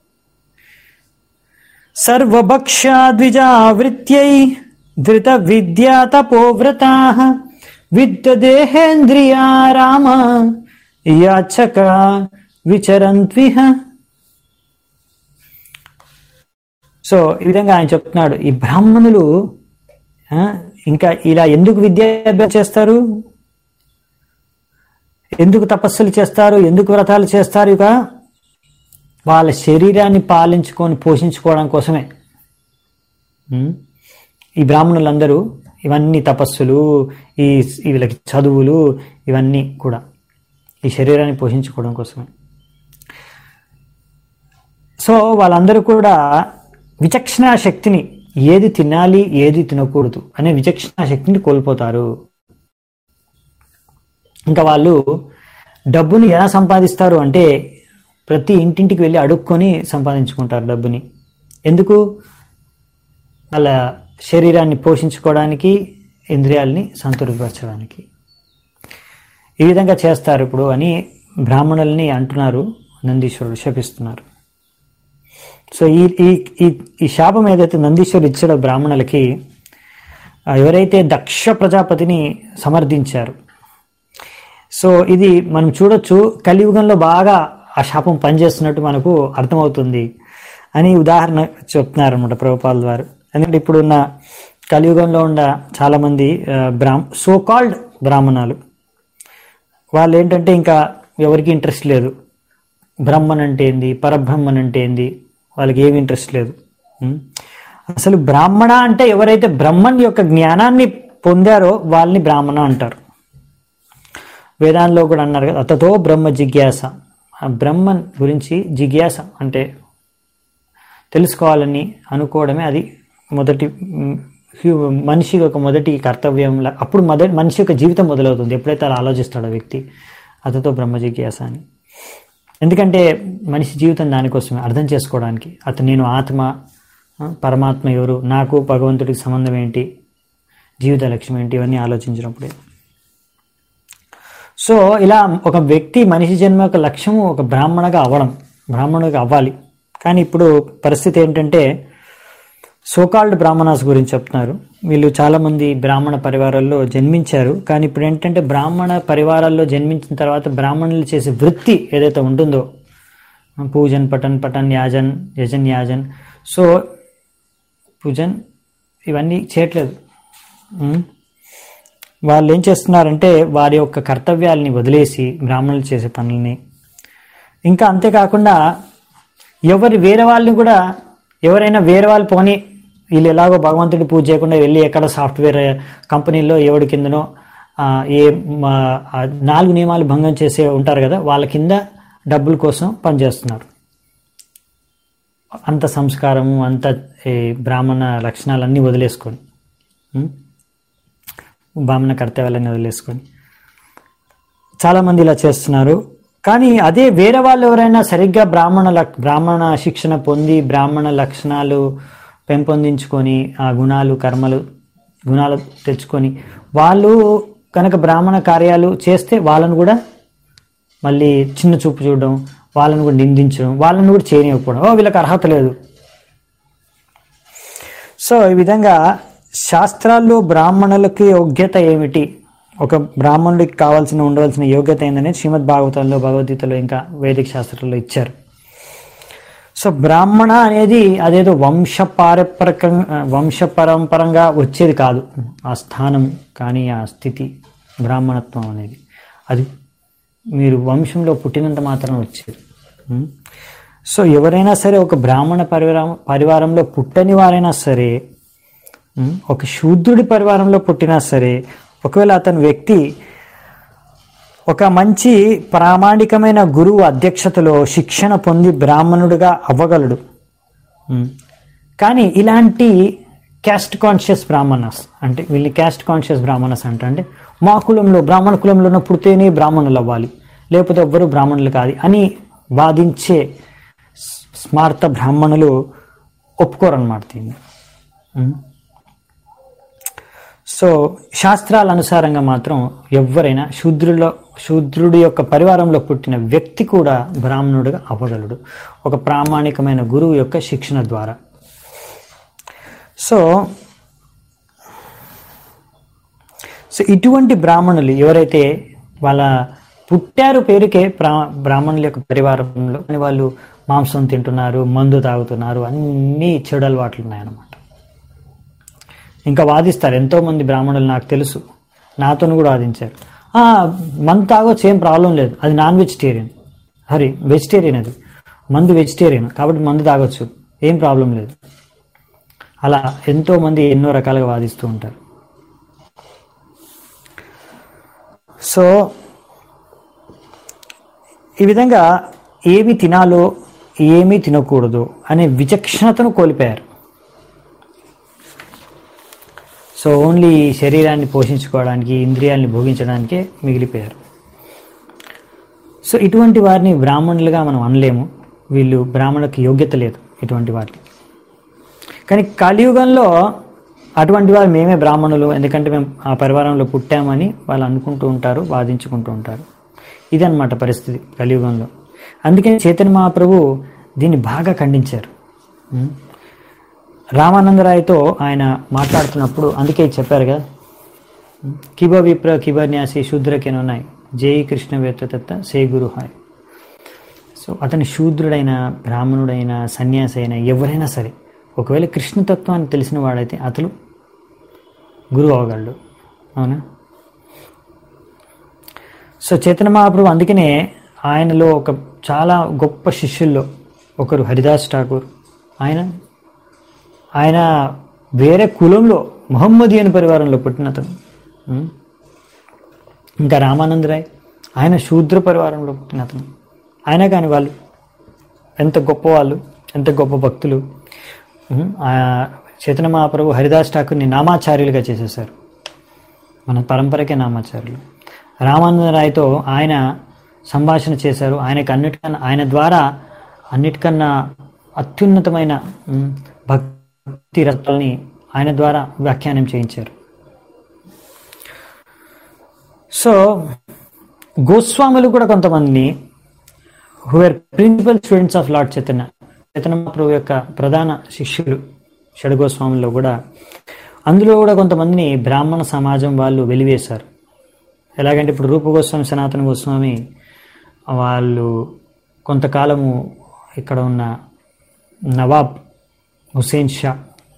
సర్వభక్షాద్విజావృత్యై ధృత విద్యా తపోవ్రతాః విద్యదేహేంద్రియారామ యాచక విచరంత్విహ. సో ఈ విధంగా ఆయన చెప్తున్నాడు, ఈ బ్రాహ్మణులు ఇంకా ఇలా ఎందుకు విద్యాభ్యాసం చేస్తారు, ఎందుకు తపస్సులు చేస్తారు, ఎందుకు వ్రతాలు చేస్తారు, ఇక వాళ్ళ శరీరాన్ని పాలించుకొని పోషించుకోవడం కోసమే. ఈ బ్రాహ్మణులందరూ ఇవన్నీ తపస్సులు, ఈ వీళ్ళకి చదువులు, ఇవన్నీ కూడా ఈ శరీరాన్ని పోషించుకోవడం కోసమే. సో వాళ్ళందరూ కూడా విచక్షణ శక్తిని, ఏది తినాలి ఏది తినకూడదు అనే విచక్షణ శక్తిని కోల్పోతారు. ఇంకా వాళ్ళు డబ్బుని ఎలా సంపాదిస్తారు అంటే ప్రతి ఇంటింటికి వెళ్ళి అడుక్కొని సంపాదించుకుంటారు డబ్బుని. ఎందుకు? వాళ్ళ శరీరాన్ని పోషించుకోవడానికి, ఇంద్రియాలని సంతృప్తిపరచడానికి. ఈ విధంగా చేస్తారు ఇప్పుడు అని బ్రాహ్మణుల్ని అంటున్నారు నందీశ్వరుడు, శపిస్తున్నారు. సో ఈ ఈ ఈ శాపం ఏదైతే నందీశ్వరుడు ఇచ్చాడో బ్రాహ్మణులకి, ఎవరైతే దక్ష ప్రజాపతిని సమర్థించారు, సో ఇది మనం చూడొచ్చు కలియుగంలో బాగా ఆ శాపం పనిచేస్తున్నట్టు మనకు అర్థమవుతుంది అని ఉదాహరణ చెప్తున్నారనమాట ప్రభుపాల ద్వారా. ఎందుకంటే ఇప్పుడున్న కలియుగంలో ఉన్న చాలామంది బ్రాహ్మ సో కాల్డ్ బ్రాహ్మణాలు, వాళ్ళు ఏంటంటే ఇంకా ఎవరికి ఇంట్రెస్ట్ లేదు. బ్రహ్మన్ అంటే ఏంది, పరబ్రహ్మన్ అంటే ఏంది, వాళ్ళకి ఏమి ఇంట్రెస్ట్ లేదు. అసలు బ్రాహ్మణ అంటే ఎవరైతే బ్రహ్మన్ యొక్క జ్ఞానాన్ని పొందారో వాళ్ళని బ్రాహ్మణ అంటారు. వేదాంలో కూడా అన్నారు కదా, అతతో బ్రహ్మ జిజ్ఞాస. ఆ బ్రహ్మన్ గురించి జిజ్ఞాస అంటే తెలుసుకోవాలని అనుకోవడమే అది మొదటి మనిషి యొక్క మొదటి కర్తవ్యంలా. అప్పుడు మొదటి మనిషి యొక్క జీవితం మొదలవుతుంది ఎప్పుడైతే అలా ఆలోచిస్తాడో వ్యక్తి, అతతో బ్రహ్మ జిజ్ఞాస అని. ఎందుకంటే మనిషి జీవితం దానికోసమే, అర్థం చేసుకోవడానికి. అతను నేను ఆత్మ, పరమాత్మ ఎవరు, నాకు భగవంతుడికి సంబంధం ఏంటి, జీవిత లక్ష్యం ఏంటి, ఇవన్నీ ఆలోచించినప్పుడే. సో ఇలా ఒక వ్యక్తి మనిషి జన్మ యొక్క లక్ష్యము ఒక బ్రాహ్మణగా అవ్వడం, బ్రాహ్మణుడిగా అవ్వాలి. కానీ ఇప్పుడు పరిస్థితి ఏంటంటే సోకాల్డ్ బ్రాహ్మణాస్ గురించి చెప్తున్నారు. వీళ్ళు చాలామంది బ్రాహ్మణ పరివారాల్లో జన్మించారు. కానీ ఇప్పుడు ఏంటంటే బ్రాహ్మణ పరివారాల్లో జన్మించిన తర్వాత బ్రాహ్మణులు చేసే వృత్తి ఏదైతే ఉంటుందో, పూజన్ పఠన్ పఠన్ యాజన్ యజన్ యాజన్, సో పూజన్ ఇవన్నీ చేయట్లేదు. వాళ్ళు ఏం చేస్తున్నారంటే వారి యొక్క కర్తవ్యాలని వదిలేసి బ్రాహ్మణులు చేసే పనులని, ఇంకా అంతేకాకుండా ఎవరి వేరే వాళ్ళని కూడా, ఎవరైనా వేరే వాళ్ళు పోనీ వీళ్ళు ఎలాగో భగవంతుడి పూజ చేయకుండా వెళ్ళి ఎక్కడ సాఫ్ట్వేర్ కంపెనీలో ఎవడి కిందనో ఏ నాలుగు నియమాలు భంగం చేసే ఉంటారు కదా, వాళ్ళ కింద డబ్బుల కోసం పనిచేస్తున్నారు. అంత సంస్కారము, అంత బ్రాహ్మణ లక్షణాలన్నీ వదిలేసుకొని, బ్రాహ్మణ కర్తవ్యాలన్నీ వదిలేసుకొని చాలామంది ఇలా చేస్తున్నారు. కానీ అదే వేరే వాళ్ళు ఎవరైనా సరిగ్గా బ్రాహ్మణ బ్రాహ్మణ శిక్షణ పొంది బ్రాహ్మణ లక్షణాలు పెంపొందించుకొని ఆ గుణాలు కర్మలు గుణాలు తెచ్చుకొని వాళ్ళు కనుక బ్రాహ్మణ కార్యాలు చేస్తే వాళ్ళను కూడా మళ్ళీ చిన్న చూపు చూడడం, వాళ్ళను కూడా నిందించడం, వాళ్ళను కూడా చేయనివ్వకపోవడం, వీళ్ళకి అర్హత లేదు. సో ఈ విధంగా శాస్త్రాల్లో బ్రాహ్మణులకి యోగ్యత ఏమిటి, ఒక బ్రాహ్మణుడికి కావాల్సిన ఉండవలసిన యోగ్యత ఏందనేది శ్రీమద్ భాగవతంలో, భగవద్గీతలో, ఇంకా వేదిక శాస్త్రాల్లో ఇచ్చారు. సో బ్రాహ్మణ అనేది అదేదో వంశ పారపరక వంశ పరంపరంగా వచ్చేది కాదు. ఆ స్థానం కానీ ఆ స్థితి, బ్రాహ్మణత్వం అనేది అది మీరు వంశంలో పుట్టినంత మాత్రం వచ్చేది. సో ఎవరైనా సరే ఒక బ్రాహ్మణ పరివారం పరివారంలో పుట్టని వారైనా సరే, ఒక శూద్రుడి పరివారంలో పుట్టినా సరే, ఒకవేళ అతని వ్యక్తి ఒక మంచి ప్రామాణికమైన గురువు అధ్యక్షతలో శిక్షణ పొంది బ్రాహ్మణుడిగా అవ్వగలడు. కానీ ఇలాంటి క్యాస్ట్ కాన్షియస్ బ్రాహ్మణస్ అంటే వీళ్ళని క్యాస్ట్ కాన్షియస్ బ్రాహ్మణస్ అంటే అంటే మా కులంలో బ్రాహ్మణ కులంలో పుడితేనే బ్రాహ్మణులు అవ్వాలి, లేకపోతే ఎవ్వరూ బ్రాహ్మణులు కాదు అని వాదించే స్మార్త బ్రాహ్మణులు ఒప్పుకోరన్నమాట దీన్ని. సో శాస్త్రాల అనుసారంగా మాత్రం ఎవరైనా శూద్రులో శూద్రుడి యొక్క పరివారంలో పుట్టిన వ్యక్తి కూడా బ్రాహ్మణుడిగా అవ్వగలడు, ఒక ప్రామాణికమైన గురువు యొక్క శిక్షణ ద్వారా. సో సో ఇటువంటి బ్రాహ్మణులు ఎవరైతే వాళ్ళ పుట్టారు పేరుకే బ్రా బ్రాహ్మణుల యొక్క పరివారంలో, అని వాళ్ళు మాంసం తింటున్నారు, మందు తాగుతున్నారు, అన్నీ చెడు అలవాట్లు ఉన్నాయన్నమాట. ఇంకా వాదిస్తారు ఎంతోమంది బ్రాహ్మణులు, నాకు తెలుసు, నాతోను కూడా వాదించారు. మందు తాగొచ్చు, ఏం ప్రాబ్లం లేదు, అది నాన్ వెజిటేరియన్, హరి వెజిటేరియన్, అది మందు వెజిటేరియన్ కాబట్టి మందు తాగొచ్చు, ఏం ప్రాబ్లం లేదు. అలా ఎంతోమంది ఎన్నో రకాలుగా వాదిస్తూ ఉంటారు. సో ఈ విధంగా ఏమి తినాలో ఏమీ తినకూడదు అనే విచక్షణతను కోల్పోయారు. సో ఓన్లీ శరీరాన్ని పోషించుకోవడానికి, ఇంద్రియాలని భోగించడానికే మిగిలిపోయారు. సో ఇటువంటి వారిని బ్రాహ్మణులుగా మనం అనలేము. వీళ్ళు బ్రాహ్మణులకు యోగ్యత లేదు ఇటువంటి వారిని. కానీ కలియుగంలో అటువంటి వారు మేమే బ్రాహ్మణులు, ఎందుకంటే మేము ఆ పరివారంలో పుట్టామని వాళ్ళు అనుకుంటూ ఉంటారు, వాదించుకుంటూ ఉంటారు. ఇదన్నమాట పరిస్థితి కలియుగంలో. అందుకని చైతన్య మహాప్రభు దీన్ని బాగా ఖండించారు. రామానందరాయ్తో ఆయన మాట్లాడుతున్నప్పుడు అందుకే చెప్పారు కదా, కిబ విప్ర కిబన్యాసి శూద్రకేనున్నాయి జై కృష్ణ వేత్త సే గురు హాయ్. సో అతని శూద్రుడైన, బ్రాహ్మణుడైన, సన్యాసి అయినా ఎవరైనా సరే ఒకవేళ కృష్ణతత్వాన్ని తెలిసిన వాడైతే అతను గురువు అవగలడు. అవునా? సో చైతన్య మహాప్రభు అందుకనే ఆయనలో ఒక చాలా గొప్ప శిష్యుల్లో ఒకరు హరిదాస్ ఠాకూర్. ఆయన ఆయన వేరే కులంలో మొహమ్మదీయన్ పరివారంలో పుట్టిన అతను. ఇంకా రామానందరాయ్ ఆయన శూద్ర పరివారంలో పుట్టిన అతను. అయినా కానీ వాళ్ళు ఎంత గొప్ప వాళ్ళు, ఎంత గొప్ప భక్తులు. చైతన్య మహాప్రభు హరిదాస్ ఠాకూర్ని నామాచార్యులుగా చేసేశారు, మన పరంపరకే నామాచార్యులు. రామానందరాయ్తో ఆయన సంభాషణ చేశారు. ఆయనకు అన్నిటికన్నా ఆయన ద్వారా అన్నిటికన్నా అత్యున్నతమైన భక్తి రత్నాల్ని ఆయన ద్వారా వ్యాఖ్యానం చేయించారు. సో గోస్వాములు కూడా కొంతమందిని who are principal students of Lord Chaitanya, Chaitanya Mahaprabhu యొక్క ప్రధాన శిష్యులు షడ్గోస్వాముల్లో కూడా, అందులో కూడా కొంతమందిని బ్రాహ్మణ సమాజం వాళ్ళు వెలివేశారు. ఎలాగంటే ఇప్పుడు రూప గోస్వామి, సనాతన గోస్వామి వాళ్ళు కొంతకాలము ఇక్కడ ఉన్న నవాబ్ హుసేన్ షా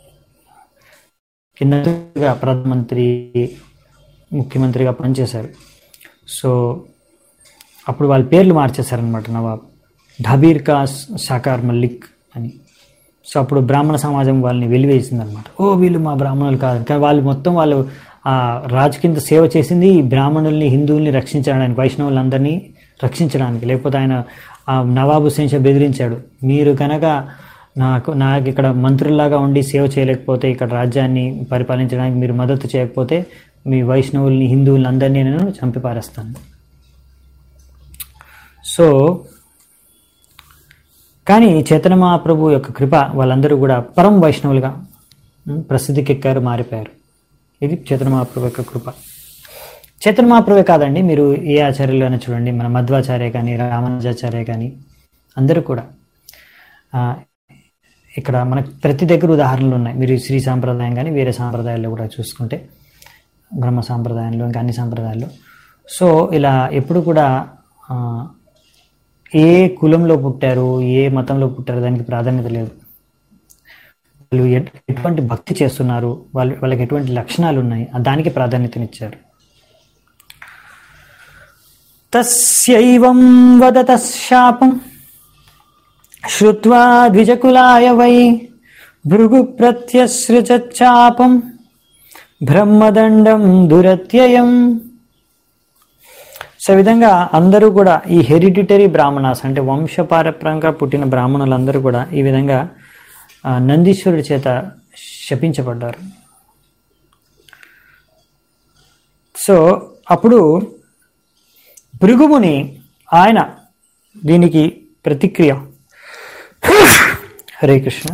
కిందగా ప్రధానమంత్రి, ముఖ్యమంత్రిగా పనిచేశారు. సో అప్పుడు వాళ్ళ పేర్లు మార్చేశారనమాట, నవాబ్ ఢబీర్ కాస్ షాకార్ మల్లిక్ అని. సో అప్పుడు బ్రాహ్మణ సమాజం వాళ్ళని వెలివేసిందనమాట. ఓ వీళ్ళు మా బ్రాహ్మణులు కాదు. కానీ వాళ్ళు మొత్తం వాళ్ళు ఆ రాజు కింద సేవ చేసింది బ్రాహ్మణుల్ని, హిందువుల్ని రక్షించడానికి, వైష్ణవులందరినీ రక్షించడానికి. లేకపోతే ఆయన ఆ నవాబ్ హుసేన్ షా బెదిరించాడు, మీరు కనుక నాకు నాకు ఇక్కడ మంత్రుల్లాగా ఉండి సేవ చేయలేకపోతే, ఇక్కడ రాజ్యాన్ని పరిపాలించడానికి మీరు మద్దతు చేయకపోతే మీ వైష్ణవుల్ని, హిందువుల్ని అందరినీ నేను చంపి పారేస్తాను. సో కానీ చైతన్య మహాప్రభు యొక్క కృప వాళ్ళందరూ కూడా పరం వైష్ణవులుగా ప్రసిద్ధికెక్కారు, మారిపోయారు. ఇది చైతన్య మహాప్రభు యొక్క కృప. చైతన్య మహాప్రభే కాదండి, మీరు ఏ ఆచార్యులైనా చూడండి, మన మధ్వాచార్య కానీ, రామానుజాచార్య కానీ, అందరూ కూడా ఇక్కడ మనకు ప్రతి దగ్గర ఉదాహరణలు ఉన్నాయి. మీరు శ్రీ సాంప్రదాయం కానీ వేరే సాంప్రదాయాల్లో కూడా చూసుకుంటే, బ్రహ్మ సాంప్రదాయంలో ఇంకా అన్ని సాంప్రదాయాల్లో. సో ఇలా ఎప్పుడు కూడా ఏ కులంలో పుట్టారు, ఏ మతంలో పుట్టారు దానికి ప్రాధాన్యత లేదు. వాళ్ళు ఎటువంటి భక్తి చేస్తున్నారు, వాళ్ళు వాళ్ళకి ఎటువంటి లక్షణాలు ఉన్నాయి దానికి ప్రాధాన్యతనిచ్చారు. తస్యైవం వదత శాపం శ్రుత్వా ద్విజకులాయ వై భృగు ప్రత్యసృజచాపం బ్రహ్మదండం దురత్యయం. సో ఈ విధంగా అందరూ కూడా ఈ హెరిడిటరీ బ్రాహ్మణాస్ అంటే వంశపారపరంగా పుట్టిన బ్రాహ్మణులందరూ కూడా ఈ విధంగా నందీశ్వరుడి చేత శపించబడ్డారు. సో అప్పుడు భృగుముని ఆయన దీనికి ప్రతిక్రియ, హరే కృష్ణ.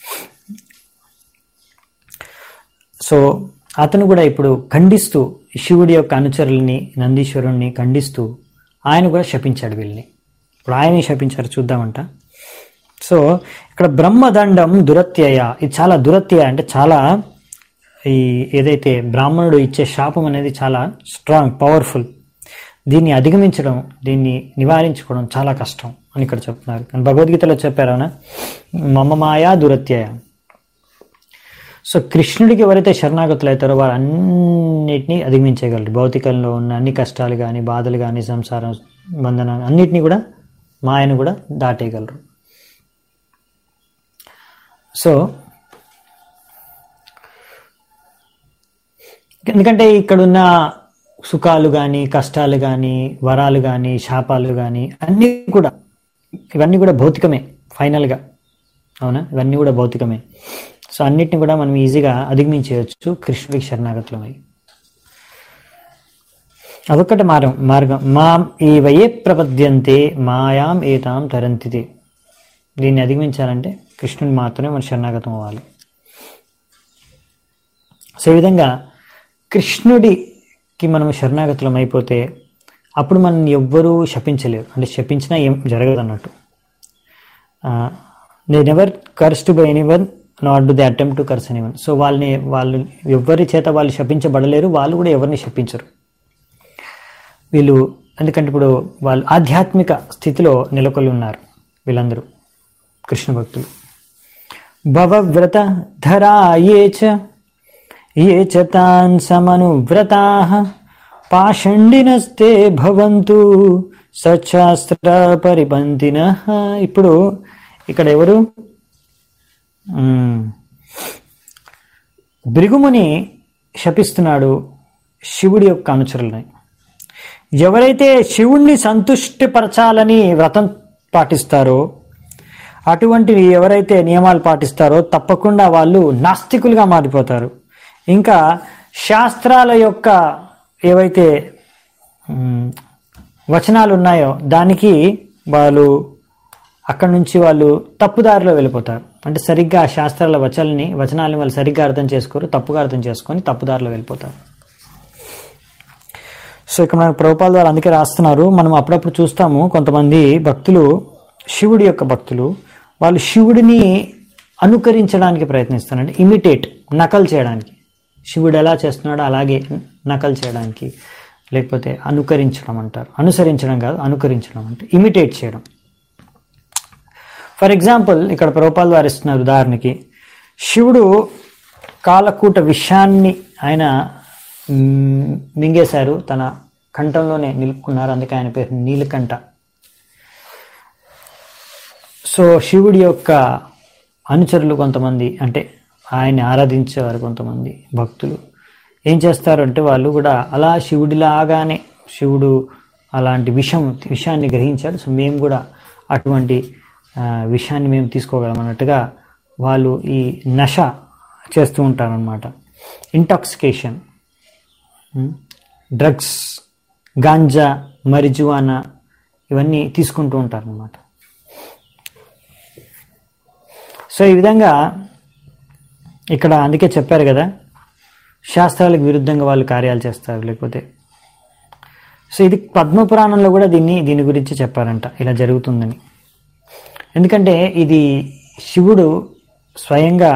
సో అతను కూడా ఇప్పుడు ఖండిస్తూ శివుడి యొక్క అనుచరుల్ని, నందీశ్వరుణ్ణి ఖండిస్తూ ఆయన కూడా శపించాడు వీళ్ళని. ఇప్పుడు ఆయనే శపించారు, చూద్దామంట. సో ఇక్కడ బ్రహ్మదండం దురత్యయ, ఇది చాలా దురత్యయ అంటే చాలా ఈ ఏదైతే బ్రాహ్మణుడు ఇచ్చే శాపం అనేది చాలా స్ట్రాంగ్, పవర్ఫుల్. దీన్ని అధిగమించడం, దీన్ని నివారించుకోవడం చాలా కష్టం అని ఇక్కడ చెప్తున్నారు. కానీ భగవద్గీతలో చెప్పారవునా, మమ మాయా దురత్యయ. సో కృష్ణుడికి ఎవరైతే శరణాగతులు అవుతారో వారు అన్నిటినీ అధిగమించగలరు. భౌతికంలో ఉన్న అన్ని కష్టాలు కానీ, బాధలు కానీ, సంసారం బంధన అన్నిటినీ కూడా మాయను కూడా దాటేయగలరు. సో ఎందుకంటే ఇక్కడున్న సుఖాలు కానీ, కష్టాలు కానీ, వరాలు కానీ, శాపాలు కానీ అన్నీ కూడా, ఇవన్నీ కూడా భౌతికమే ఫైనల్గా. అవునా, ఇవన్నీ కూడా భౌతికమే. సో అన్నిటిని కూడా మనం ఈజీగా అధిగమించవచ్చు కృష్ణుడికి శరణాగతులమై. అదొక్కటి మార్గం మార్గం మా ఈ వయే ప్రపద్యంతే మాయాం ఏతాం తరంతితే. దీన్ని అధిగమించాలంటే కృష్ణుని మాత్రమే మన శరణాగతం అవ్వాలి. సో ఈ విధంగా కృష్ణుడికి మనం శరణాగతులం అయిపోతే అప్పుడు మనం ఎవ్వరూ శపించలేరు, అంటే శపించినా ఏం జరగదు అన్నట్టు. They never curse to by anyone not do they attempt to curse anyone. So వాళ్ళని వాళ్ళు ఎవరి చేత వాళ్ళు శపించబడలేరు, వాళ్ళు కూడా ఎవరిని శపించరు వీళ్ళు. ఎందుకంటే ఇప్పుడు వాళ్ళు ఆధ్యాత్మిక స్థితిలో నెలకొల్లి ఉన్నారు వీళ్ళందరూ కృష్ణ భక్తులు. భవవ్రత ధరా ఏ చ ఏ చ తాన్ సమనువ్రతాః పాషండినస్తే భవంతు సచ్చాస్త్ర పరిపంతినః. ఇప్పుడు ఇక్కడ ఎవరు, భృగుముని శపిస్తున్నాడు శివుడి యొక్క అనుచరులని. ఎవరైతే శివుణ్ణి సంతుష్టిపరచాలని వ్రతం పాటిస్తారో, అటువంటి ఎవరైతే నియమాలు పాటిస్తారో తప్పకుండా వాళ్ళు నాస్తికులుగా మారిపోతారు. ఇంకా శాస్త్రాల యొక్క ఏవైతే వచనాలు ఉన్నాయో దానికి వాళ్ళు అక్కడి నుంచి వాళ్ళు తప్పుదారిలో వెళ్ళిపోతారు. అంటే సరిగ్గా ఆ శాస్త్రాల వచనాలని వచనాలని వాళ్ళు సరిగ్గా అర్థం చేసుకోరు, తప్పుగా అర్థం చేసుకొని తప్పుదారిలో వెళ్ళిపోతారు. సో ఇక్కడ మన ప్రభుపాల ద్వారా అందుకే రాస్తున్నారు, మనం అప్పుడప్పుడు చూస్తాము కొంతమంది భక్తులు, శివుడి యొక్క భక్తులు, వాళ్ళు శివుడిని అనుకరించడానికి ప్రయత్నిస్తారు, అంటే ఇమిటేట్, నకలు చేయడానికి. శివుడు ఎలా చేస్తున్నాడో అలాగే నకలు చేయడానికి, లేకపోతే అనుకరించడం అంటారు. అనుసరించడం కాదు, అనుకరించడం అంటే ఇమిటేట్ చేయడం. ఫర్ ఎగ్జాంపుల్ ఇక్కడ ప్రభుపాల ద్వారా ఇస్తున్నారు ఉదాహరణకి, శివుడు కాలకూట విషాన్ని ఆయన మింగేశారు, తన కంఠంలోనే నిలుపుకున్నారు, అందుకే ఆయన పేరు నీలకంఠ. సో శివుడి యొక్క అనుచరులు కొంతమంది, అంటే ఆయన్ని ఆరాధించేవారు కొంతమంది భక్తులు ఏం చేస్తారు అంటే వాళ్ళు కూడా అలా శివుడిలాగానే, శివుడు అలాంటి విషం విషయాన్ని గ్రహించాడు, సో మేము కూడా అటువంటి విషయాన్ని మేము తీసుకోగలం అన్నట్టుగా వాళ్ళు ఈ నశ చేస్తూ ఉంటారన్నమాట. ఇంటాక్సికేషన్, డ్రగ్స్, గాంజా, marijuana ఇవన్నీ తీసుకుంటూ ఉంటారన్నమాట. సో ఈ విధంగా ఇక్కడ అందుకే చెప్పారు కదా, శాస్త్రాలకు విరుద్ధంగా వాళ్ళు కార్యాలు చేస్తారు. లేకపోతే సో ఇది పద్మపురాణంలో కూడా దీన్ని దీని గురించి చెప్పారంట, ఇలా జరుగుతుందని. ఎందుకంటే ఇది శివుడు స్వయంగా,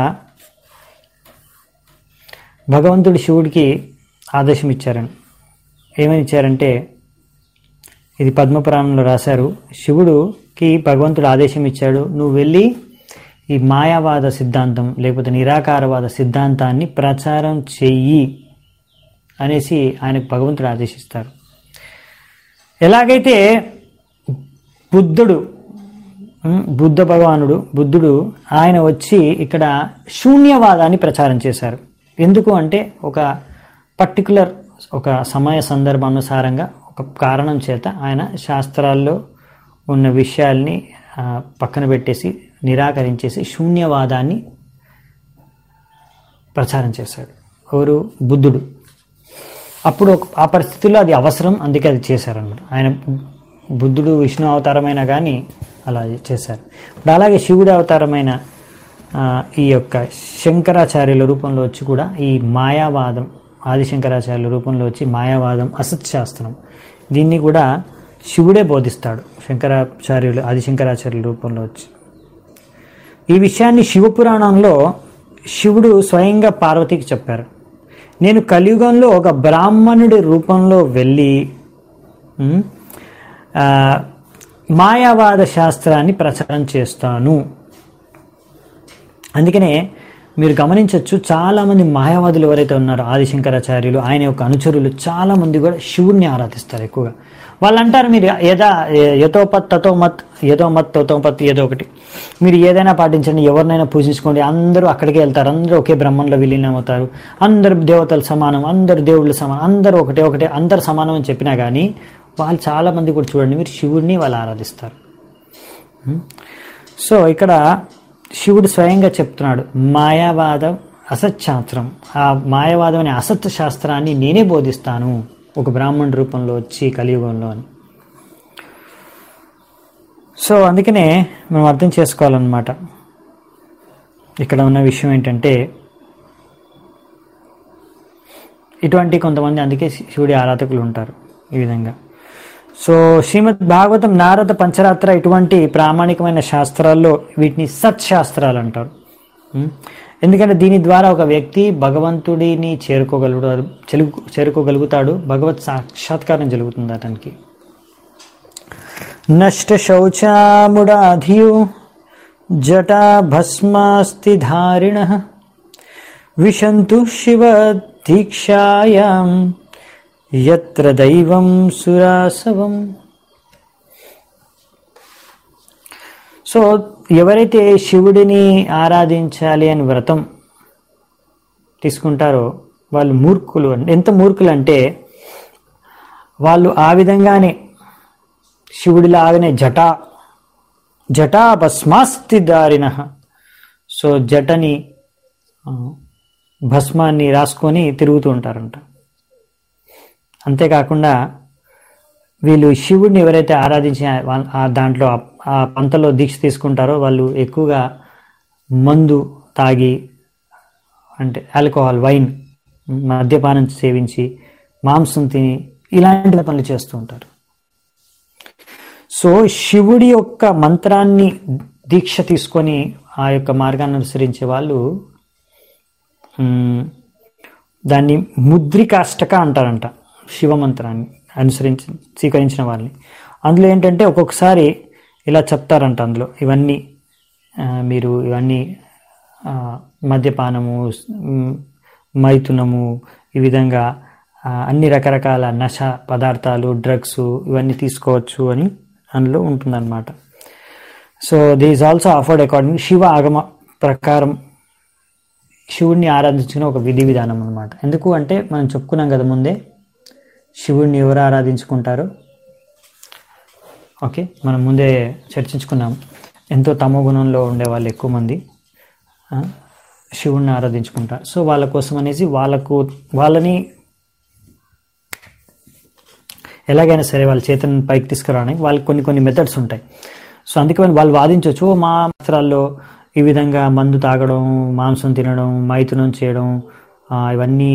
భగవంతుడు శివుడికి ఆదేశం ఇచ్చారని. ఏమని ఇచ్చారంటే, ఇది పద్మపురాణంలో రాశారు, శివుడుకి భగవంతుడు ఆదేశం ఇచ్చాడు, నువ్వు వెళ్ళి ఈ మాయావాద సిద్ధాంతం లేకపోతే నిరాకారవాద సిద్ధాంతాన్ని ప్రచారం చెయ్యి అనేసి ఆయనకు భగవంతుడు ఆదేశిస్తారు. ఎలాగైతే బుద్ధుడు బుద్ధ భగవానుడు బుద్ధుడు ఆయన వచ్చి ఇక్కడ శూన్యవాదాన్ని ప్రచారం చేశారు. ఎందుకు అంటే ఒక పర్టికులర్ ఒక సమయ సందర్భానుసారంగా ఒక కారణం చేత ఆయన శాస్త్రాల్లో ఉన్న విషయాల్ని పక్కన పెట్టేసి నిరాకరించేసి శూన్యవాదాన్ని ప్రచారం చేశాడు. ఎవరు? బుద్ధుడు. అప్పుడు ఆ పరిస్థితుల్లో అది అవసరం, అందుకే అది చేశారన్నమాట. ఆయన బుద్ధుడు విష్ణు అవతారమైన కానీ అలా చేశారు. ఇప్పుడు అలాగే శివుడి అవతారమైన ఈ యొక్క శంకరాచార్యుల రూపంలో వచ్చి కూడా ఈ మాయావాదం, ఆదిశంకరాచార్యుల రూపంలో వచ్చి మాయావాదం, అసత్శాస్త్రం, దీన్ని కూడా శివుడే బోధిస్తాడు. శంకరాచార్యులు ఆదిశంకరాచార్యుల రూపంలో వచ్చి ఈ విషయాన్ని శివపురాణంలో శివుడు స్వయంగా పార్వతికి చెప్పారు. నేను కలియుగంలో ఒక బ్రాహ్మణుడి రూపంలో వెళ్ళి మాయావాద శాస్త్రాన్ని ప్రచారం చేస్తాను. అందుకనే మీరు గమనించవచ్చు చాలామంది మాయావాదులు ఎవరైతే ఉన్నారో ఆదిశంకరాచార్యులు ఆయన యొక్క అనుచరులు చాలామంది కూడా శివుణ్ణి ఆరాధిస్తారు ఎక్కువగా. వాళ్ళు అంటారు మీరు యథా యథోపత్ తథోమత్ యథోమత్ తథోమత్ ఏదో ఒకటి మీరు ఏదైనా పాటించండి, ఎవరినైనా పూజించుకోండి, అందరూ అక్కడికే వెళ్తారు, అందరూ ఒకే బ్రహ్మంలో విలీనం అవుతారు, అందరు దేవతలు సమానం, అందరు దేవుళ్ళు సమానం, అందరూ ఒకటే ఒకటే అందరు సమానం అని చెప్పినా కానీ వాళ్ళు చాలామంది కూడా చూడండి మీరు శివుడిని వాళ్ళు ఆరాధిస్తారు. సో ఇక్కడ శివుడు స్వయంగా చెప్తున్నాడు మాయావాదం అసత్శాస్త్రం, ఆ మాయావాదం అనే అసత్ శాస్త్రాన్ని నేనే బోధిస్తాను ఒక బ్రాహ్మణ రూపంలో వచ్చి కలియుగంలో అని. సో అందుకనే మనం అర్థం చేసుకోవాలన్నమాట. ఇక్కడ ఉన్న విషయం ఏంటంటే ఇటువంటి కొంతమంది అందుకే శివుడి ఆరాధకులు ఉంటారు ఈ విధంగా. సో శ్రీమద్ భాగవతం నారద పంచరాత్ర ఇటువంటి ప్రామాణికమైన శాస్త్రాల్లో వీటిని సత్శాస్త్రాలు అంటారు. ఎందుకంటే దీని ద్వారా ఒక వ్యక్తి భగవంతుడిని చేరుకోగలుగుతాడు చెలుగు చేరుకోగలుగుతాడు భగవత్ సాక్షాత్కారం జరుగుతుంది అతనికి. నష్ట శౌచాముడాధియు జటా భస్మాస్తి ధారిణ విశంతు శివ దీక్షాయాం యత్ర దైవం సురాసవం. సో ఎవరైతే శివుడిని ఆరాధించాలి అని వ్రతం తీసుకుంటారో వాళ్ళు మూర్ఖులు. ఎంత మూర్ఖులు అంటే వాళ్ళు ఆ విధంగానే శివుడిలాగానే జటా జటా భస్మాస్తి దారిన, సో జటని భస్మాన్ని రాసుకొని తిరుగుతూ ఉంటారంట. అంతేకాకుండా వీళ్ళు శివుడిని ఎవరైతే ఆరాధించి దాంట్లో ఆ పంతలో దీక్ష తీసుకుంటారో వాళ్ళు ఎక్కువగా మందు తాగి అంటే ఆల్కహాల్ వైన్ మద్యపానం సేవించి మాంసం తిని ఇలాంటి పనులు చేస్తూ ఉంటారు. సో శివుడి యొక్క మంత్రాన్ని దీక్ష తీసుకొని ఆ యొక్క మార్గాన్ని అనుసరించే వాళ్ళు దాన్ని ముద్రికాష్టక అంటారంట. శివమంత్రాన్ని అనుసరించి స్వీకరించిన వాళ్ళని అందులో ఏంటంటే ఒక్కొక్కసారి ఇలా చెప్తారంట, అందులో ఇవన్నీ మీరు ఇవన్నీ మద్యపానము మైథునము ఈ విధంగా అన్ని రకరకాల నశ పదార్థాలు డ్రగ్స్ ఇవన్నీ తీసుకోవచ్చు అని అందులో ఉంటుందన్నమాట. So this is also afford according Shiva Agama ప్రకారం శివుడిని ఆరాధించిన ఒక విధి విధానం అనమాట. ఎందుకు అంటే మనం చెప్పుకున్నాం కదా ముందే శివుడిని ఎవరు ఆరాధించుకుంటారో. ఓకే, మనం ముందే చర్చించుకున్నాం ఎంతో తమో గుణంలో ఉండే వాళ్ళు ఎక్కువ మంది శివుడిని ఆరాధించుకుంటారు. సో వాళ్ళ కోసం అనేసి వాళ్ళకు వాళ్ళని ఎలాగైనా సరే వాళ్ళ చేతను పైకి తీసుకురావడానికి వాళ్ళకి కొన్ని కొన్ని మెథడ్స్ ఉంటాయి. సో అందుకే వాళ్ళు వాదించవచ్చు మా శాస్త్రాల్లో ఈ విధంగా మందు తాగడం, మాంసం తినడం, మైథునం చేయడం ఇవన్నీ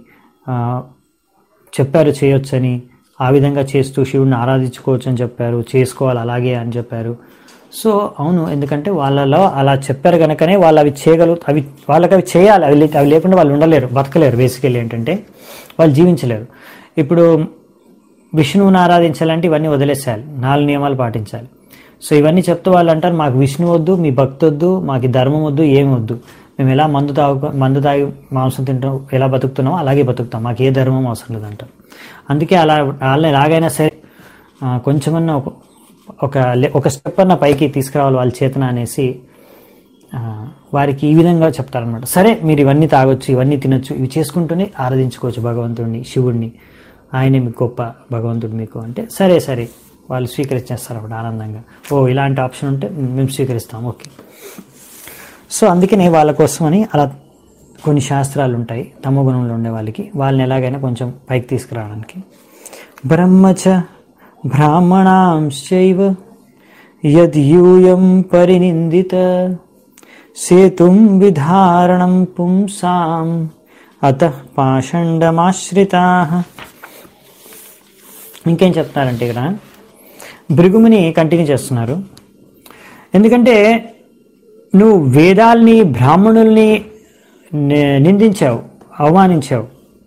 చెప్పారు చేయొచ్చని, ఆ విధంగా చేస్తూ శివుడిని ఆరాధించుకోవచ్చు అని చెప్పారు, చేసుకోవాలి అలాగే అని చెప్పారు. సో అవును, ఎందుకంటే వాళ్ళలో అలా చెప్పారు కనుకనే వాళ్ళు అవి చేయగలు అవి వాళ్ళకి అవి చేయాలి. అవి అవి లేకుండా వాళ్ళు ఉండలేరు, బతకలేరు. బేసికల్లీ ఏంటంటే వాళ్ళు జీవించలేరు. ఇప్పుడు విష్ణువుని ఆరాధించాలంటే ఇవన్నీ వదిలేసేయాలి, నాలుగు నియమాలు పాటించాలి. సో ఇవన్నీ చెప్తూ వాళ్ళు అంటారు మాకు విష్ణు వద్దు, మీ భక్తి వద్దు, మాకు ధర్మం వద్దు, ఏమి వద్దు, మేము ఎలా మందు తాగు మందు తాగి మాంసం తింటాం ఎలా బతుకుతున్నామో అలాగే బతుకుతాం, మాకు ఏ ధర్మం అవసరం లేదంటారు. అందుకే అలా వాళ్ళని ఎలాగైనా సరే కొంచెమన్నా ఒక ఒక ఒక స్టెప్ అన్న పైకి తీసుకురావాలి వాళ్ళ చేతన అనేసి వారికి ఈ విధంగా చెప్తారనమాట. సరే మీరు ఇవన్నీ తాగొచ్చు, ఇవన్నీ తినొచ్చు, ఇవి చేసుకుంటూనే ఆరాధించుకోవచ్చు భగవంతుడిని, శివుడిని, ఆయనే మీకు గొప్ప భగవంతుడు మీకు అంటే సరే సరే వాళ్ళు స్వీకరించేస్తారు అప్పుడు ఆనందంగా. ఓ ఇలాంటి ఆప్షన్ ఉంటే మేము స్వీకరిస్తాం, ఓకే. సో అందుకనే వాళ్ళ కోసమని అలా కొన్ని శాస్త్రాలు ఉంటాయి తమో గుణంలో ఉండే వాళ్ళకి, వాళ్ళని ఎలాగైనా కొంచెం పైకి తీసుకురావడానికి. బ్రహ్మచ బ్రాహ్మణాంశైవ యద్యూయం పరినిందిత సేతుం విధారణం పుంసాం అతః పాషండమాశ్రితాః. ఇంకేం చెప్తున్నారంటే ఇక్కడ భృగుముని కంటిన్యూ చేస్తున్నారు. ఎందుకంటే నువ్వు వేదాల్ని బ్రాహ్మణుల్ని నిందించావు, అవమానించావు.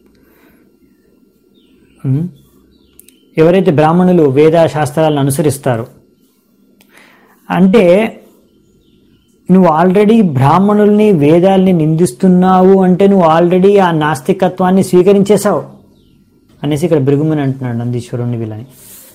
ఎవరైతే బ్రాహ్మణులు వేద శాస్త్రాలను అనుసరిస్తారో అంటే నువ్వు ఆల్రెడీ బ్రాహ్మణుల్ని వేదాల్ని నిందిస్తున్నావు అంటే నువ్వు ఆల్రెడీ ఆ నాస్తికత్వాన్ని స్వీకరించేశావు అనేసి ఇక్కడ భృగుముని అంటున్నాడు నందీశ్వరుణ్ణి వీళ్ళని.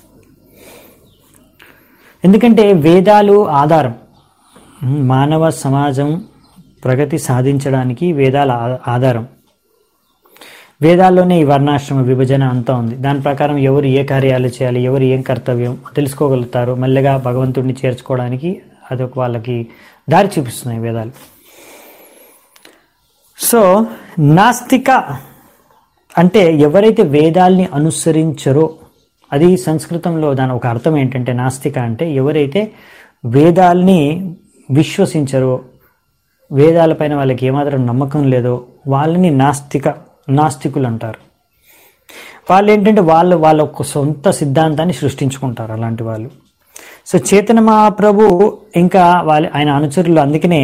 ఎందుకంటే వేదాలు ఆధారం, మానవ సమాజం ప్రగతి సాధించడానికి వేదాల ఆధారం. వేదాల్లోనే ఈ వర్ణాశ్రమ విభజన అంతా ఉంది. దాని ప్రకారం ఎవరు ఏ కార్యాలు చేయాలి, ఎవరు ఏం కర్తవ్యం తెలుసుకోగలుగుతారు. మెల్లగా భగవంతుడిని చేర్చుకోవడానికి అదొక వాళ్ళకి దారి చూపిస్తున్నాయి వేదాలు. సో నాస్తిక అంటే ఎవరైతే వేదాల్ని అనుసరించరో, అది సంస్కృతంలో దాని ఒక అర్థం ఏంటంటే నాస్తిక అంటే ఎవరైతే వేదాల్ని విశ్వసించరో, వేదాలపైన వాళ్ళకి ఏమాత్రం నమ్మకం లేదో వాళ్ళని నాస్తిక నాస్తికులు అంటారు. వాళ్ళు ఏంటంటే వాళ్ళు వాళ్ళ ఒక సొంత సిద్ధాంతాన్ని సృష్టించుకుంటారు అలాంటి వాళ్ళు. సో చైతన్య మహాప్రభు ఇంకా వాళ్ళ ఆయన అనుచరులు, అందుకనే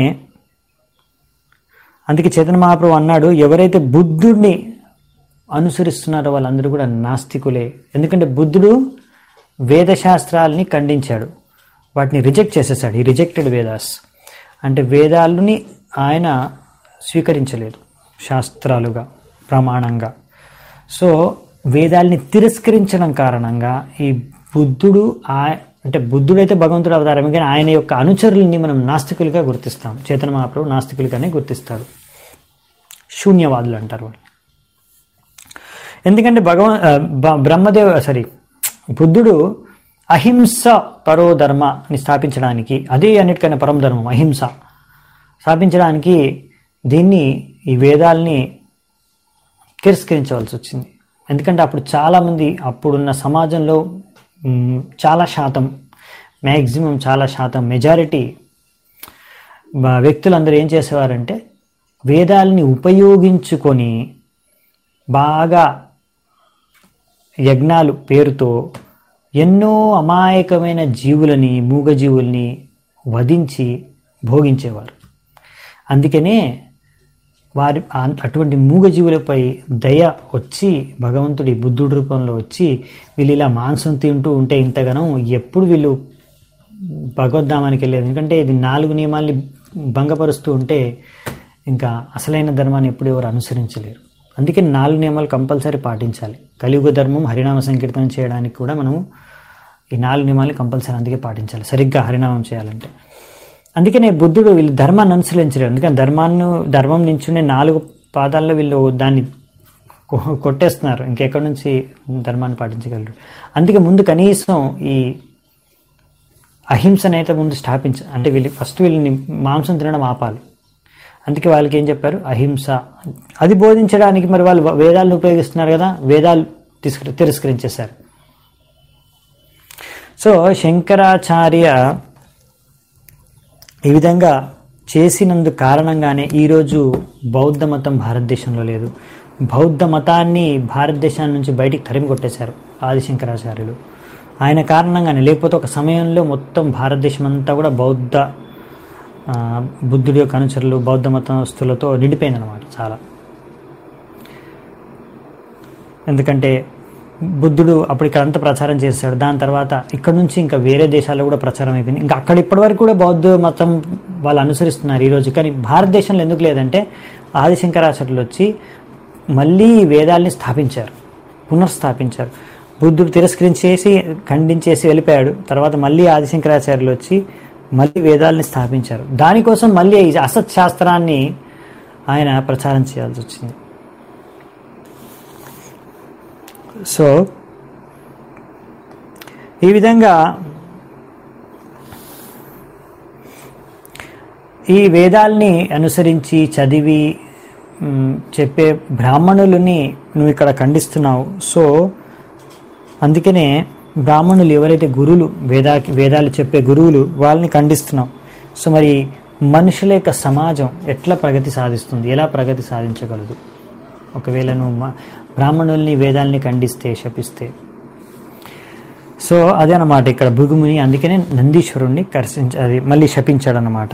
అందుకే చైతన్య మహాప్రభు అన్నాడు, ఎవరైతే బుద్ధుడిని అనుసరిస్తున్నారో వాళ్ళందరూ కూడా నాస్తికులే. ఎందుకంటే బుద్ధుడు వేదశాస్త్రాలని ఖండించాడు, వాటిని రిజెక్ట్ చేసేసాడు. ఈ రిజెక్టెడ్ వేదాస్ అంటే వేదాలని ఆయన స్వీకరించలేదు శాస్త్రాలుగా, ప్రమాణంగా. సో వేదాల్ని తిరస్కరించడం కారణంగా ఈ బుద్ధుడు ఆ అంటే బుద్ధుడైతే భగవంతుడు అవతారమే, కానీ ఆయన యొక్క అనుచరుల్ని మనం నాస్తికులుగా గుర్తిస్తాం. చైతన్య మహాప్రభు నాస్తికులుగానే గుర్తిస్తాడు, శూన్యవాదులు అంటారు వాళ్ళు. ఎందుకంటే భగవన్ బ్రహ్మదేవ సారీ బుద్ధుడు అహింస పరో ధర్మని స్థాపించడానికి, అదే అన్నిటికైనా పరమ ధర్మం అహింస స్థాపించడానికి దీన్ని ఈ వేదాల్ని తిరస్కరించవలసి వచ్చింది. ఎందుకంటే అప్పుడు చాలామంది, అప్పుడున్న సమాజంలో చాలా శాతం, మ్యాక్సిమం చాలా శాతం మెజారిటీ వ్యక్తులందరూ ఏం చేసేవారంటే వేదాలని ఉపయోగించుకొని బాగా యజ్ఞాలు పేరుతో ఎన్నో అమాయకమైన జీవులని, మూగజీవుల్ని వధించి భోగించేవారు. అందుకనే వారి అటువంటి మూగజీవులపై దయ వచ్చి భగవంతుడి బుద్ధుడి రూపంలో వచ్చి వీళ్ళు ఇలా మాంసం తింటూ ఉంటే ఇంతగానం ఎప్పుడు వీళ్ళు భగవద్ధామానికి వెళ్ళేది. ఎందుకంటే ఇది నాలుగు నియమాల్ని భంగపరుస్తూ ఉంటే ఇంకా అసలైన ధర్మాన్ని ఎప్పుడు ఎవరు అనుసరించలేరు. అందుకే నాలుగు నియమాలు కంపల్సరీ పాటించాలి. కలియుగ ధర్మం హరినామ సంకీర్తనం చేయడానికి కూడా మనము ఈ నాలుగు నియమాలు కంపల్సరీ అందుకే పాటించాలి, సరిగ్గా హరినామం చేయాలంటే. అందుకనే బుద్ధుడు వీళ్ళు ధర్మాన్ని అనుసరించలేరు. అందుకని ధర్మాన్ని ధర్మం నుంచునే నాలుగు పాదాల్లో వీళ్ళు దాన్ని కొట్టేస్తున్నారు, ఇంకెక్కడి నుంచి ధర్మాన్ని పాటించగలరు. అందుకే ముందు కనీసం ఈ అహింసనైతే ముందు స్థాపించ అంటే వీళ్ళు ఫస్ట్ వీళ్ళని మాంసం తినడం ఆపాలి. అందుకే వాళ్ళకి ఏం చెప్పారు, అహింస. అది బోధించడానికి మరి వాళ్ళు వేదాలను ఉపయోగిస్తున్నారు కదా, వేదాలు తీసుకు తిరస్కరించేశారు. సో శంకరాచార్య ఈ విధంగా చేసినందు కారణంగానే ఈరోజు బౌద్ధ మతం భారతదేశంలో లేదు. బౌద్ధ మతాన్ని భారతదేశం నుంచి బయటికి తరిమి కొట్టేశారు ఆదిశంకరాచార్యులు. ఆయన కారణంగానే, లేకపోతే ఒక సమయంలో మొత్తం భారతదేశం అంతా కూడా బౌద్ధ బుద్ధుడి యొక్క అనుచరులు, బౌద్ధ మతస్థులతో నిండిపోయిందన్నమాట చాలా. ఎందుకంటే బుద్ధుడు అప్పుడు ఇక్కడ అంతా ప్రచారం చేశాడు. దాని తర్వాత ఇక్కడ నుంచి ఇంకా వేరే దేశాల్లో కూడా ప్రచారం అయిపోయింది. ఇంకా అక్కడ ఇప్పటి వరకు కూడా బౌద్ధ మతం వాళ్ళు అనుసరిస్తున్నారు ఈరోజు. కానీ భారతదేశంలో ఎందుకు లేదంటే ఆదిశంకరాచార్యులు వచ్చి మళ్ళీ వేదాల్ని స్థాపించారు, పునఃస్థాపించారు. బుద్ధుడు తిరస్కరించేసి ఖండించేసి వెళ్ళిపోయాడు. తర్వాత మళ్ళీ ఆదిశంకరాచార్యులు వచ్చి మళ్ళీ వేదాల్ని స్థాపించారు. దానికోసం మళ్ళీ ఈ అసత్ శాస్త్రాన్ని ఆయన ప్రచారం చేయాల్సి వచ్చింది. సో ఈ విధంగా ఈ వేదాల్ని అనుసరించి చదివి చెప్పే బ్రాహ్మణులని నువ్వు ఇక్కడ ఖండిస్తున్నావు. సో అందుకనే బ్రాహ్మణులు ఎవరైతే గురువులు, వేదా వేదాలు చెప్పే గురువులు, వాళ్ళని ఖండిస్తున్నావు. సో మరి మనుషుల యొక్క సమాజం ఎట్లా ప్రగతి సాధిస్తుంది, ఎలా ప్రగతి సాధించగలదు ఒకవేళ నువ్వు బ్రాహ్మణుల్ని వేదాల్ని ఖండిస్తే, శపిస్తే? సో అదే అన్నమాట ఇక్కడ భృగుముని. అందుకనే నందీశ్వరుణ్ణి కర్షించ అది మళ్ళీ శపించాడు అన్నమాట.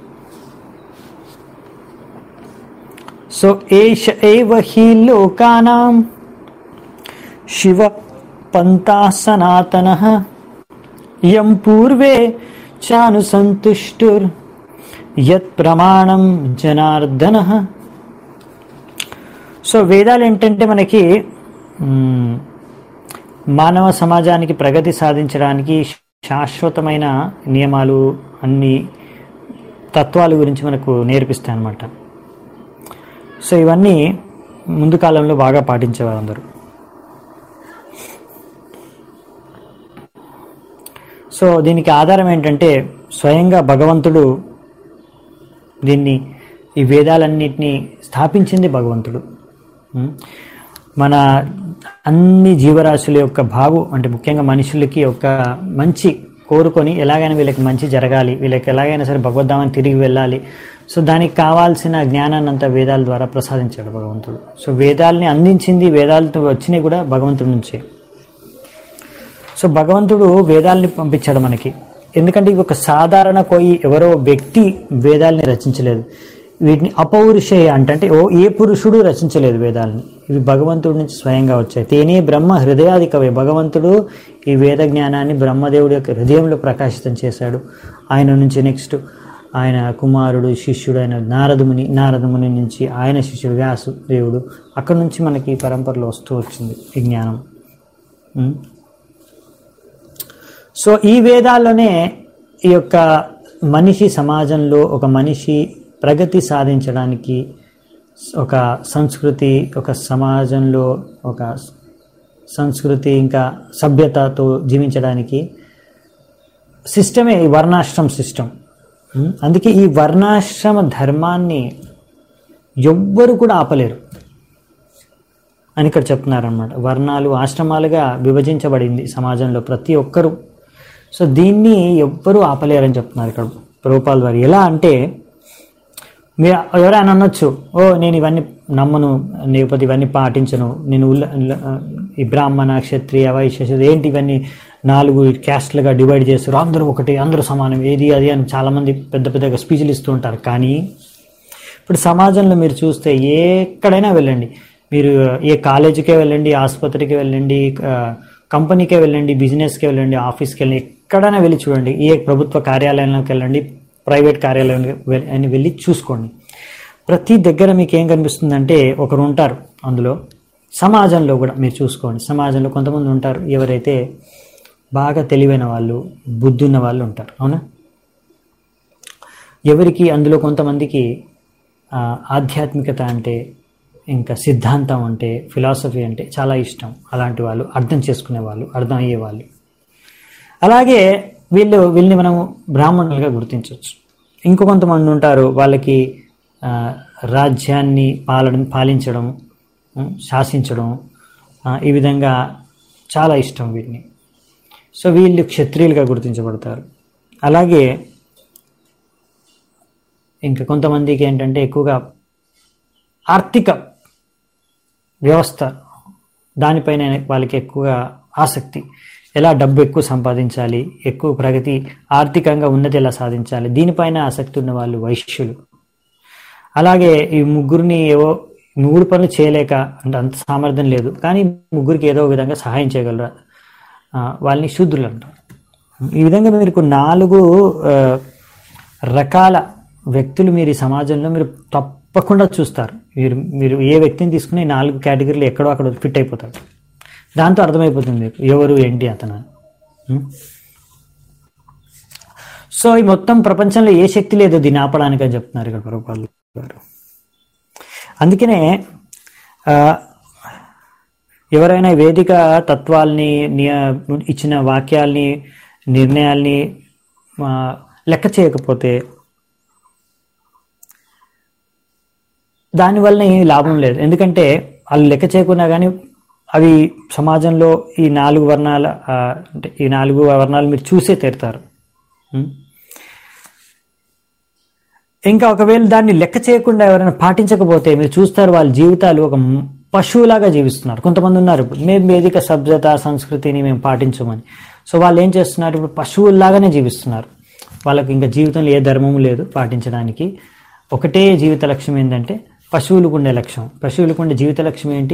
సో ఏష ఏవ హి లోకానాం శివ పంతా సనాతనః యం పూర్వే చాను సంతుష్టుర్ యత్ ప్రమాణం జనార్దన. సో వేదాలు ఏంటంటే మనకి మానవ సమాజానికి ప్రగతి సాధించడానికి శాశ్వతమైన నియమాలు, అన్ని తత్వాల గురించి మనకు నేర్పిస్తాయి అన్నమాట. సో ఇవన్నీ ముందు కాలంలో బాగా పాటించేవారు అందరూ. సో దీనికి ఆధారం ఏంటంటే స్వయంగా భగవంతుడు దీన్ని, ఈ వేదాలన్నింటినీ స్థాపించింది భగవంతుడు. మన అన్ని జీవరాశుల యొక్క బాగు అంటే ముఖ్యంగా మనుషులకి ఒక మంచి కోరుకొని ఎలాగైనా వీళ్ళకి మంచి జరగాలి, వీళ్ళకి ఎలాగైనా సరే భగవద్ధామాన్ని తిరిగి వెళ్ళాలి. సో దానికి కావాల్సిన జ్ఞానాన్ని అంతా వేదాల ద్వారా ప్రసాదించాడు భగవంతుడు. సో వేదాలని అందించింది, వేదాలతో వచ్చినాయి కూడా భగవంతుడి నుంచే. సో భగవంతుడు వేదాలని పంపించాడు మనకి. ఎందుకంటే ఇవి ఒక సాధారణ కోయి ఎవరో వ్యక్తి వేదాలని రచించలేదు. వీటిని అపౌరుషేయ అంటే ఓ ఏ పురుషుడు రచించలేదు వేదాలని. ఇవి భగవంతుడి నుంచి స్వయంగా వచ్చాయి. తేనే బ్రహ్మ హృదయాది కవి. భగవంతుడు ఈ వేద జ్ఞానాన్ని బ్రహ్మదేవుడి యొక్క హృదయంలో ప్రకాశితం చేశాడు. ఆయన నుంచి నెక్స్ట్ ఆయన కుమారుడు శిష్యుడు అయిన నారదముని, నారదముని నుంచి ఆయన శిష్యుడు వ్యాసు దేవుడు, అక్కడ నుంచి మనకి పరంపరలో వస్తూ వచ్చింది ఈ జ్ఞానం. సో ఈ వేదాల్లోనే ఈ యొక్క మనిషి సమాజంలో ఒక మనిషి ప్రగతి సాధించడానికి, ఒక సంస్కృతి, ఒక సమాజంలో ఒక సంస్కృతి ఇంకా సభ్యతతో జీవించడానికి సిస్టమే ఈ వర్ణాశ్రమ సిస్టమ్. అందుకే ఈ వర్ణాశ్రమ ధర్మాన్ని ఎవ్వరు కూడా ఆపలేరు అని ఇక్కడ చెప్తున్నారన్నమాట. వర్ణాలు ఆశ్రమాలుగా విభజించబడింది సమాజంలో ప్రతి ఒక్కరూ. సో దీన్ని ఎవ్వరూ ఆపలేరని చెప్తున్నారు ఇక్కడ ప్రభుపాల్ వారు. ఎలా అంటే మీరు ఎవరైనా అనొచ్చు, ఓ నేను ఇవన్నీ నమ్మను, లేకపోతే ఇవన్నీ పాటించను, నేను ఈ బ్రాహ్మణ క్షత్రియ వైశ్య ఏంటి ఇవన్నీ నాలుగు క్యాస్ట్లుగా డివైడ్ చేస్తారు, అందరూ ఒకటి, అందరూ సమానం, ఏది అది అని చాలామంది పెద్ద పెద్దగా స్పీచ్లు ఇస్తూ ఉంటారు. కానీ ఇప్పుడు సమాజంలో మీరు చూస్తే ఎక్కడైనా వెళ్ళండి, మీరు ఏ కాలేజీకే వెళ్ళండి, ఆసుపత్రికి వెళ్ళండి, కంపెనీకే వెళ్ళండి, బిజినెస్కి వెళ్ళండి, ఆఫీస్కి వెళ్ళండి, ఎక్కడైనా వెళ్ళి చూడండి, ఏ ప్రభుత్వ కార్యాలయంలోకి వెళ్ళండి, ప్రైవేట్ కార్యాలయాన్ని వెళ్ళి చూసుకోండి. ప్రతి దగ్గర మీకు ఏం కనిపిస్తుందంటే ఒకరు ఉంటారు. అందులో సమాజంలో కూడా మీరు చూసుకోండి, సమాజంలో కొంతమంది ఉంటారు ఎవరైతే బాగా తెలివైన వాళ్ళు, బుద్ధి ఉన్న వాళ్ళు ఉంటారు. అవునా? ఎవరికి అందులో కొంతమందికి ఆధ్యాత్మికత అంటే, ఇంకా సిద్ధాంతం అంటే, ఫిలాసఫీ అంటే చాలా ఇష్టం. అలాంటి వాళ్ళు, అర్థం చేసుకునే వాళ్ళు, అర్థం అయ్యేవాళ్ళు. అలాగే వీళ్ళు వీళ్ళని మనం బ్రాహ్మణులుగా గుర్తించవచ్చు. ఇంకో కొంతమంది ఉంటారు వాళ్ళకి రాజ్యాన్ని పాలడం పాలించడం శాసించడం ఈ విధంగా చాలా ఇష్టం వీటిని. సో వీళ్ళు క్షత్రియులుగా గుర్తించబడతారు. అలాగే ఇంకా కొంతమందికి ఏంటంటే ఎక్కువగా ఆర్థిక వ్యవస్థ దానిపైన వాళ్ళకి ఎక్కువగా ఆసక్తి, ఎలా డబ్బు ఎక్కువ సంపాదించాలి, ఎక్కువ ప్రగతి, ఆర్థికంగా ఉన్నతి ఎలా సాధించాలి, దీనిపైన ఆసక్తి ఉన్న వాళ్ళు వైశ్యులు. అలాగే ఈ ముగ్గురిని ఏవో మూడు పనులు చేయలేక అంటే అంత సామర్థ్యం లేదు కానీ ముగ్గురికి ఏదో విధంగా సహాయం చేయగలరు, వాళ్ళని శూద్రులు అంటారు. ఈ విధంగా మీరు నాలుగు రకాల వ్యక్తులు మీరు ఈ సమాజంలో మీరు తప్పకుండా చూస్తారు. మీరు మీరు ఏ వ్యక్తిని తీసుకుని నాలుగు కేటగిరీలు ఎక్కడో అక్కడ ఫిట్ అయిపోతారు. దాంతో అర్థమైపోతుంది మీకు ఎవరు ఏంటి అతను. సో ఈ మొత్తం ప్రపంచంలో ఏ శక్తి లేదు దీన్ని ఆపడానికి అని చెప్తున్నారు ఇక్కడ ప్రభుపాల్ గారు. అందుకనే ఎవరైనా వేదిక తత్వాల్ని ఇచ్చిన వాక్యాల్ని నిర్ణయాల్ని లెక్క చేయకపోతే దానివల్ల ఏమీ లాభం లేదు. ఎందుకంటే వాళ్ళు లెక్క చేయకున్నా కానీ అవి సమాజంలో ఈ నాలుగు వర్ణాల అంటే ఈ నాలుగు వర్ణాలు మీరు చూసే తీరుతారు. ఇంకా ఒకవేళ దాన్ని లెక్క చేయకుండా ఎవరైనా పాటించకపోతే మీరు చూస్తారు వాళ్ళ జీవితాలు ఒక పశువులాగా జీవిస్తున్నారు. కొంతమంది ఉన్నారు మేము వేదిక సభ్యత సంస్కృతిని మేము పాటించమని, సో వాళ్ళు ఏం చేస్తున్నారు ఇప్పుడు పశువుల్లాగానే జీవిస్తున్నారు. వాళ్ళకి ఇంకా జీవితంలో ఏ ధర్మము లేదు పాటించడానికి. ఒకటే జీవిత లక్ష్యం ఏంటంటే పశువులకు ఉండే లక్ష్యం. పశువులకు ఉండే జీవిత లక్ష్యం ఏంటి?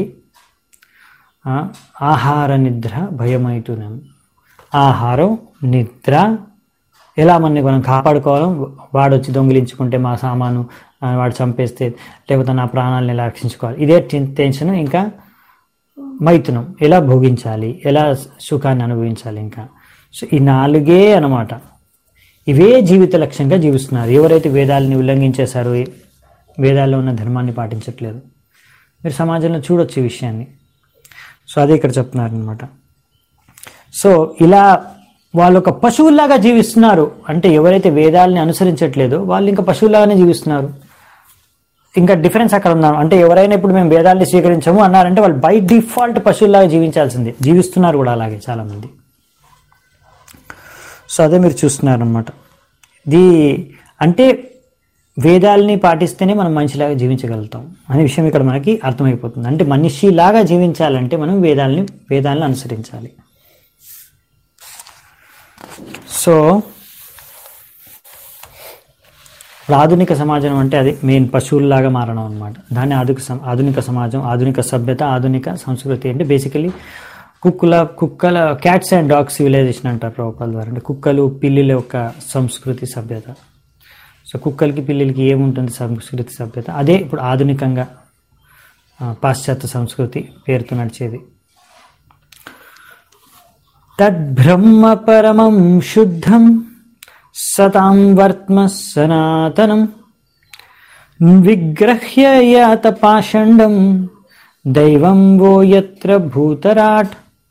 ఆహార నిద్ర భయమైతునం. ఆహారం, నిద్ర, ఎలా మనని మనం కాపాడుకోవాలో, వాడు వచ్చి దొంగిలించుకుంటే మా సామాను వాడు చంపేస్తే, లేకపోతే నా ప్రాణాలను ఎలా రక్షించుకోవాలి, ఇదే టెన్షన్. ఇంకా మైథునం ఎలా భోగించాలి, ఎలా సుఖాన్ని అనుభవించాలి. ఇంకా సో ఈ నాలుగే అన్నమాట. ఇవే జీవిత లక్ష్యంగా జీవిస్తున్నారు. ఎవరైతే వేదాలని ఉల్లంఘించేశారో, వేదాల్లో ఉన్న ధర్మాన్ని పాటించట్లేదు, మీరు సమాజంలో చూడొచ్చు ఈ విషయాన్ని. సో అదే ఇక్కడ చెప్తున్నారు అనమాట. సో ఇలా వాళ్ళు ఒక పశువుల్లాగా జీవిస్తున్నారు. అంటే ఎవరైతే వేదాలని అనుసరించట్లేదో వాళ్ళు ఇంకా పశువులాగానే జీవిస్తున్నారు. ఇంకా డిఫరెన్స్ అక్కడ ఉన్నారు. అంటే ఎవరైనా ఇప్పుడు మేము వేదాలని స్వీకరించము అన్నారంటే వాళ్ళు బై డిఫాల్ట్ పశువుల్లాగా జీవించాల్సిందే, జీవిస్తున్నారు కూడా అలాగే చాలామంది. సో అదే మీరు చూస్తున్నారు అనమాట. ఇది అంటే వేదాలని పాటిస్తేనే మనం మనిషిలాగా జీవించగలుగుతాం అనే విషయం ఇక్కడ మనకి అర్థమైపోతుంది. అంటే మనిషిలాగా జీవించాలంటే మనం వేదాలని వేదాలను అనుసరించాలి. సో ఆధునిక సమాజం అంటే అది మెయిన్ పశువుల్లాగా మారడం అనమాట. దాన్ని ఆధునిక ఆధునిక సమాజం, ఆధునిక సభ్యత, ఆధునిక సంస్కృతి అంటే బేసికలీ కుక్కల కుక్కల క్యాట్స్ అండ్ డాగ్స్ సివిలైజేషన్ అంటారు ప్రభుపాల ద్వారా. అంటే కుక్కలు పిల్లిల యొక్క సంస్కృతి సభ్యత. సో కుక్కలకి పిల్లిలకి ఏముంటుంది సంస్కృతి సభ్యత, అదే ఇప్పుడు ఆధునికంగా పాశ్చాత్య సంస్కృతి పేరుతో నడిచేది. తద్బ్రహ్మ పరమం శుద్ధం సతాం వర్త్మ సనాతనం విగ్రహ్య యాత పాషండం దైవం వో యత్ర భూతరాట్.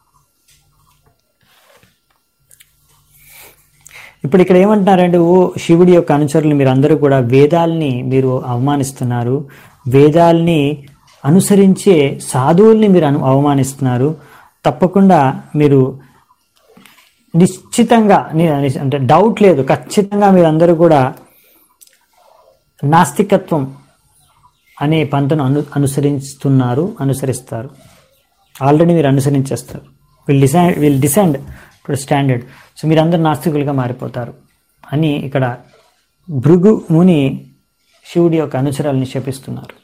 ఇప్పుడు ఇక్కడ ఏమంటున్నారంటే, ఓ శివుడి యొక్క అనుచరులు మీరు అందరూ కూడా వేదాల్ని మీరు అవమానిస్తున్నారు, వేదాల్ని అనుసరించే సాధువుల్ని మీరు అను అవమానిస్తున్నారు. తప్పకుండా మీరు నిశ్చితంగా అంటే డౌట్ లేదు, ఖచ్చితంగా మీరందరూ కూడా నాస్తికత్వం అనే పంతను అను అనుసరిస్తున్నారు అనుసరిస్తారు ఆల్రెడీ మీరు అనుసరించేస్తారు. Will decide will descend to standard. So మీరందరూ నాస్తికులుగా మారిపోతారు అని ఇక్కడ భృగు ముని శివుడి యొక్క అనుచరాలని శపిస్తున్నారు.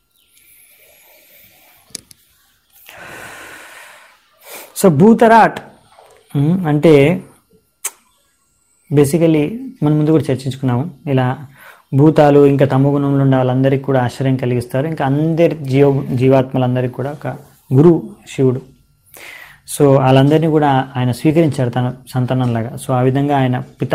సో భూతరాట్ అంటే బేసికలీ మనం ముందు కూడా చర్చించుకున్నాము. ఇలా భూతాలు ఇంకా తమో గుణంలో ఉండే వాళ్ళందరికీ కూడా ఆశ్చర్యం కలిగిస్తారు. ఇంకా అందరి జీవ జీవాత్మలందరికీ కూడా ఒక గురువు శివుడు. సో వాళ్ళందరినీ కూడా ఆయన స్వీకరించాడు తన సంతానంలాగా. సో ఆ విధంగా ఆయన పిత.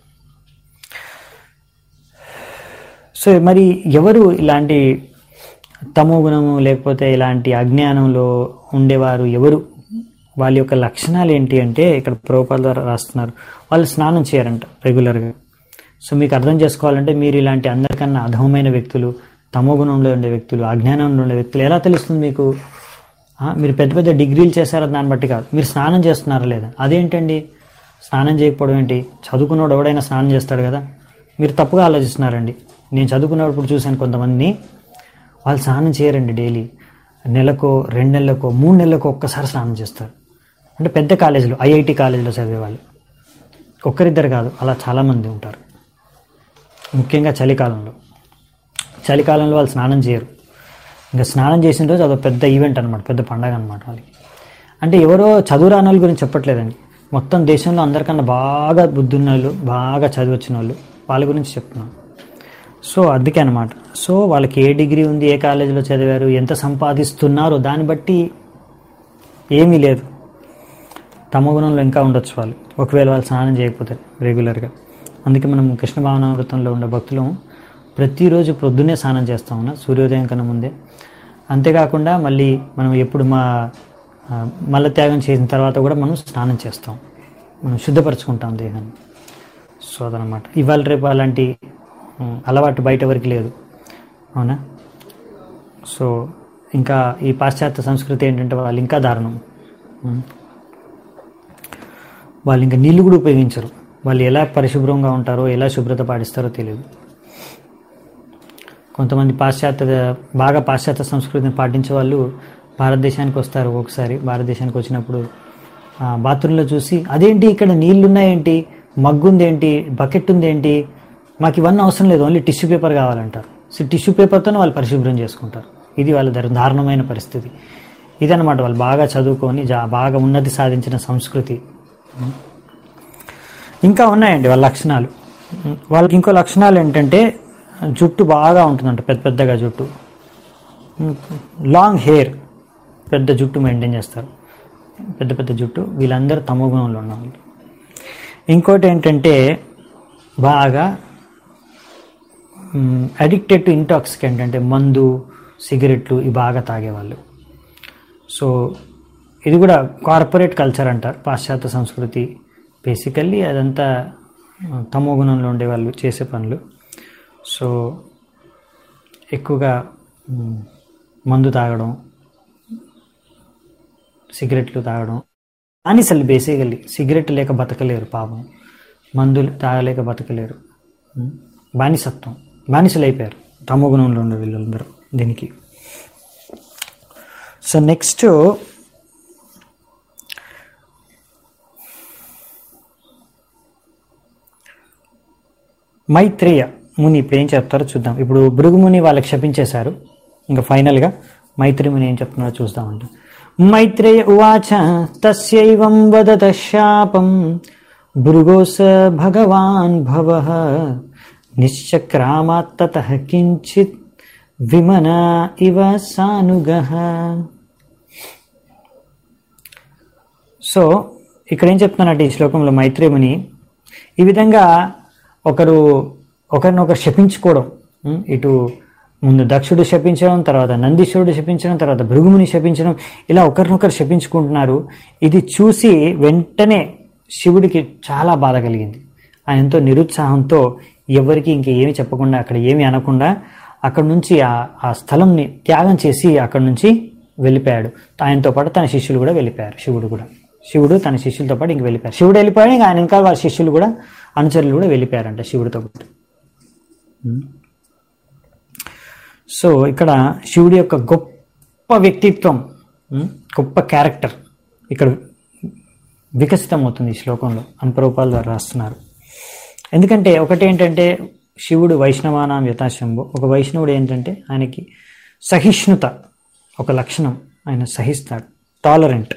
సో మరి ఎవరు ఇలాంటి తమో గుణము లేకపోతే ఇలాంటి అజ్ఞానంలో ఉండేవారు ఎవరు, వాళ్ళ యొక్క లక్షణాలు ఏంటి అంటే ఇక్కడ ప్రభుపాల ద్వారా రాస్తున్నారు. వాళ్ళు స్నానం చేయరంట రెగ్యులర్గా. సో మీకు అర్థం చేసుకోవాలంటే మీరు ఇలాంటి అందరికన్నా అధమమైన వ్యక్తులు, తమో గుణంలో ఉండే వ్యక్తులు, అజ్ఞానంలో ఉండే వ్యక్తులు ఎలా తెలుస్తుంది మీకు? మీరు పెద్ద పెద్ద డిగ్రీలు చేశారా దాన్ని బట్టి కాదు, మీరు స్నానం చేస్తున్నారా లేదా. అదేంటండి స్నానం చేయకపోవడం ఏంటి? చదువుకున్నవాడు ఎవడైనా స్నానం చేస్తాడు కదా. మీరు తప్పుగా ఆలోచిస్తున్నారండి. నేను చదువుకున్నప్పుడు చూశాను కొంతమందిని, వాళ్ళు స్నానం చేయరండి. డైలీ నెలకో రెండు నెలలకో మూడు నెలలకో ఒక్కసారి స్నానం చేస్తారు. అంటే పెద్ద కాలేజీలో ఐఐటి కాలేజీలో చదివేవాళ్ళు ఒక్కరిద్దరు కాదు, అలా చాలామంది ఉంటారు. ముఖ్యంగా చలికాలంలో చలికాలంలో వాళ్ళు స్నానం చేయరు. ఇంకా స్నానం చేసిన రోజు అదొక పెద్ద ఈవెంట్ అనమాట, పెద్ద పండగ అనమాట వాళ్ళకి. అంటే ఎవరో చదువు రాని వాళ్ళ గురించి చెప్పట్లేదండి, మొత్తం దేశంలో అందరికన్నా బాగా బుద్ధున్న వాళ్ళు, బాగా చదివి వచ్చిన వాళ్ళు, వాళ్ళ గురించి చెప్తున్నాం. సో అందుకే అనమాట. సో వాళ్ళకి ఏ డిగ్రీ ఉంది, ఏ కాలేజీలో చదివారు, ఎంత సంపాదిస్తున్నారో దాన్ని బట్టి ఏమీ లేదు. తమ గుణంలో ఇంకా ఉండొచ్చు వాళ్ళు, ఒకవేళ వాళ్ళు స్నానం చేయకపోతే రెగ్యులర్గా. అందుకే మనం కృష్ణ భావనామృతంలో ఉండే భక్తులు ప్రతిరోజు ప్రొద్దునే స్నానం చేస్తాం ఉన్నా సూర్యోదయం కన్నా ముందే. అంతేకాకుండా మళ్ళీ మనం ఎప్పుడు మా మలత్యాగం చేసిన తర్వాత కూడా మనం స్నానం చేస్తాం, మనం శుద్ధపరచుకుంటాం దేహాన్ని. సో అదనమాట. ఇవాళ రేపు అలాంటి అలవాటు బయట వరకు లేదు, అవునా. సో ఇంకా ఈ పాశ్చాత్య సంస్కృతి ఏంటంటే వాళ్ళు ఇంకా దారుణం. వాళ్ళు ఇంకా నీళ్ళు కూడా ఉపయోగించరు. వాళ్ళు ఎలా పరిశుభ్రంగా ఉంటారో, ఎలా శుభ్రత పాటిస్తారో తెలియదు. కొంతమంది పాశ్చాత్య బాగా పాశ్చాత్య సంస్కృతిని పాటించే వాళ్ళు భారతదేశానికి వస్తారు. ఒకసారి భారతదేశానికి వచ్చినప్పుడు బాత్రూంలో చూసి, అదేంటి ఇక్కడ నీళ్ళు ఉన్నాయేంటి, మగ్గు ఉందేంటి, బకెట్ ఉందేంటి, మాకు ఇవన్నీ అవసరం లేదు, ఓన్లీ టిష్యూ పేపర్ కావాలంటారు. సో టిష్యూ పేపర్తోనే వాళ్ళు పరిశుభ్రం చేసుకుంటారు. ఇది వాళ్ళ దారుణమైన పరిస్థితి. ఇదన్నమాట వాళ్ళు బాగా చదువుకొని బాగా ఉన్నతి సాధించిన సంస్కృతి. ఇంకా ఉన్నాయండి వాళ్ళ లక్షణాలు. వాళ్ళకి ఇంకో లక్షణాలు ఏంటంటే జుట్టు బాగా ఉంటుందంట, పెద్ద పెద్దగా జుట్టు, లాంగ్ హెయిర్, పెద్ద జుట్టు మెయింటైన్ చేస్తారు, పెద్ద పెద్ద జుట్టు. వీళ్ళందరూ తమో గుణంలో ఉన్నవాళ్ళు. ఇంకోటి ఏంటంటే బాగా అడిక్టెడ్ టు ఇంటాక్సికెంట్, అంటే మందు, సిగరెట్లు ఇవి బాగా తాగేవాళ్ళు. సో ఇది కూడా కార్పొరేట్ కల్చర్ అంటారు, పాశ్చాత్య సంస్కృతి. బేసికల్లీ అదంతా తమో గుణంలో ఉండేవాళ్ళు చేసే పనులు. సో ఎక్కువగా మందు తాగడం, సిగరెట్లు తాగడం, బానిసలు. బేసికల్లీ సిగరెట్ లేక బతకలేరు పాపం, మందులు తాగలేక బతకలేరు, బానిసత్వం, బానిసలు అయిపోయారు తమో గుణంలో ఉండే వీళ్ళందరూ దీనికి. సో నెక్స్ట్ మైత్రేయ ముని ఇప్పుడు ఏం చెప్తారో చూద్దాం. ఇప్పుడు భృగుముని వాళ్ళకి శపించేశారు, ఇంకా ఫైనల్గా మైత్రేయ ముని ఏం చెప్తున్నారో చూద్దామంట. మైత్రేయ ఉవాచ తస్యైవం వదత శాపం భృగోస భగవాన్ భవః నిశ్చక్రామాత్ తతః కించిత్ విమన ఇవ సానుగః. సో ఇక్కడ ఏం చెప్తున్నారంటే ఈ శ్లోకంలో మైత్రేయ ముని ఈ విధంగా ఒకరు ఒకరినొకరు శపించుకోవడం, ఇటు ముందు దక్షుడు శపించడం, తర్వాత నందీశ్వరుడు శపించడం, తర్వాత భృగుముని శపించడం, ఇలా ఒకరినొకరు శపించుకుంటున్నారు. ఇది చూసి వెంటనే శివుడికి చాలా బాధ కలిగింది. ఆయన ఎంతో నిరుత్సాహంతో ఎవరికి ఇంక ఏమి చెప్పకుండా, అక్కడ ఏమి అనకుండా అక్కడ నుంచి ఆ ఆ స్థలంని త్యాగం చేసి అక్కడ నుంచి వెళ్ళిపోయాడు. ఆయనతో పాటు తన శిష్యులు కూడా వెళ్ళిపోయారు. శివుడు కూడా శివుడు తన శిష్యులతో పాటు ఇంక వెళ్ళిపోయారు. శివుడు వెళ్ళిపోయాడు, ఇంకా ఆయన ఇంకా వాళ్ళ శిష్యులు కూడా, అనుచరులు కూడా వెళ్ళిపోయారంట శివుడితో పాటు. సో ఇక్కడ శివుడి యొక్క గొప్ప వ్యక్తిత్వం, గొప్ప క్యారెక్టర్ ఇక్కడ వికసితం అవుతుంది ఈ శ్లోకంలో అని ప్రభుపాదుల ద్వారా రాస్తున్నారు. ఎందుకంటే ఒకటి ఏంటంటే శివుడు వైష్ణవానాం యథాశంభో, ఒక వైష్ణవుడు ఏంటంటే ఆయనకి సహిష్ణుత ఒక లక్షణం, ఆయన సహిస్తాడు, టాలరెంట్.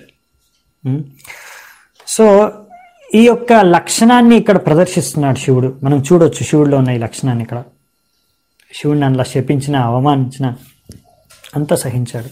సో ఈ యొక్క లక్షణాన్ని ఇక్కడ ప్రదర్శిస్తున్నాడు శివుడు. మనం చూడొచ్చు శివుడిలో ఉన్న ఈ లక్షణాన్ని. ఇక్కడ శివుడిని అందులో శపించిన, అవమానించిన అంతా సహించాడు.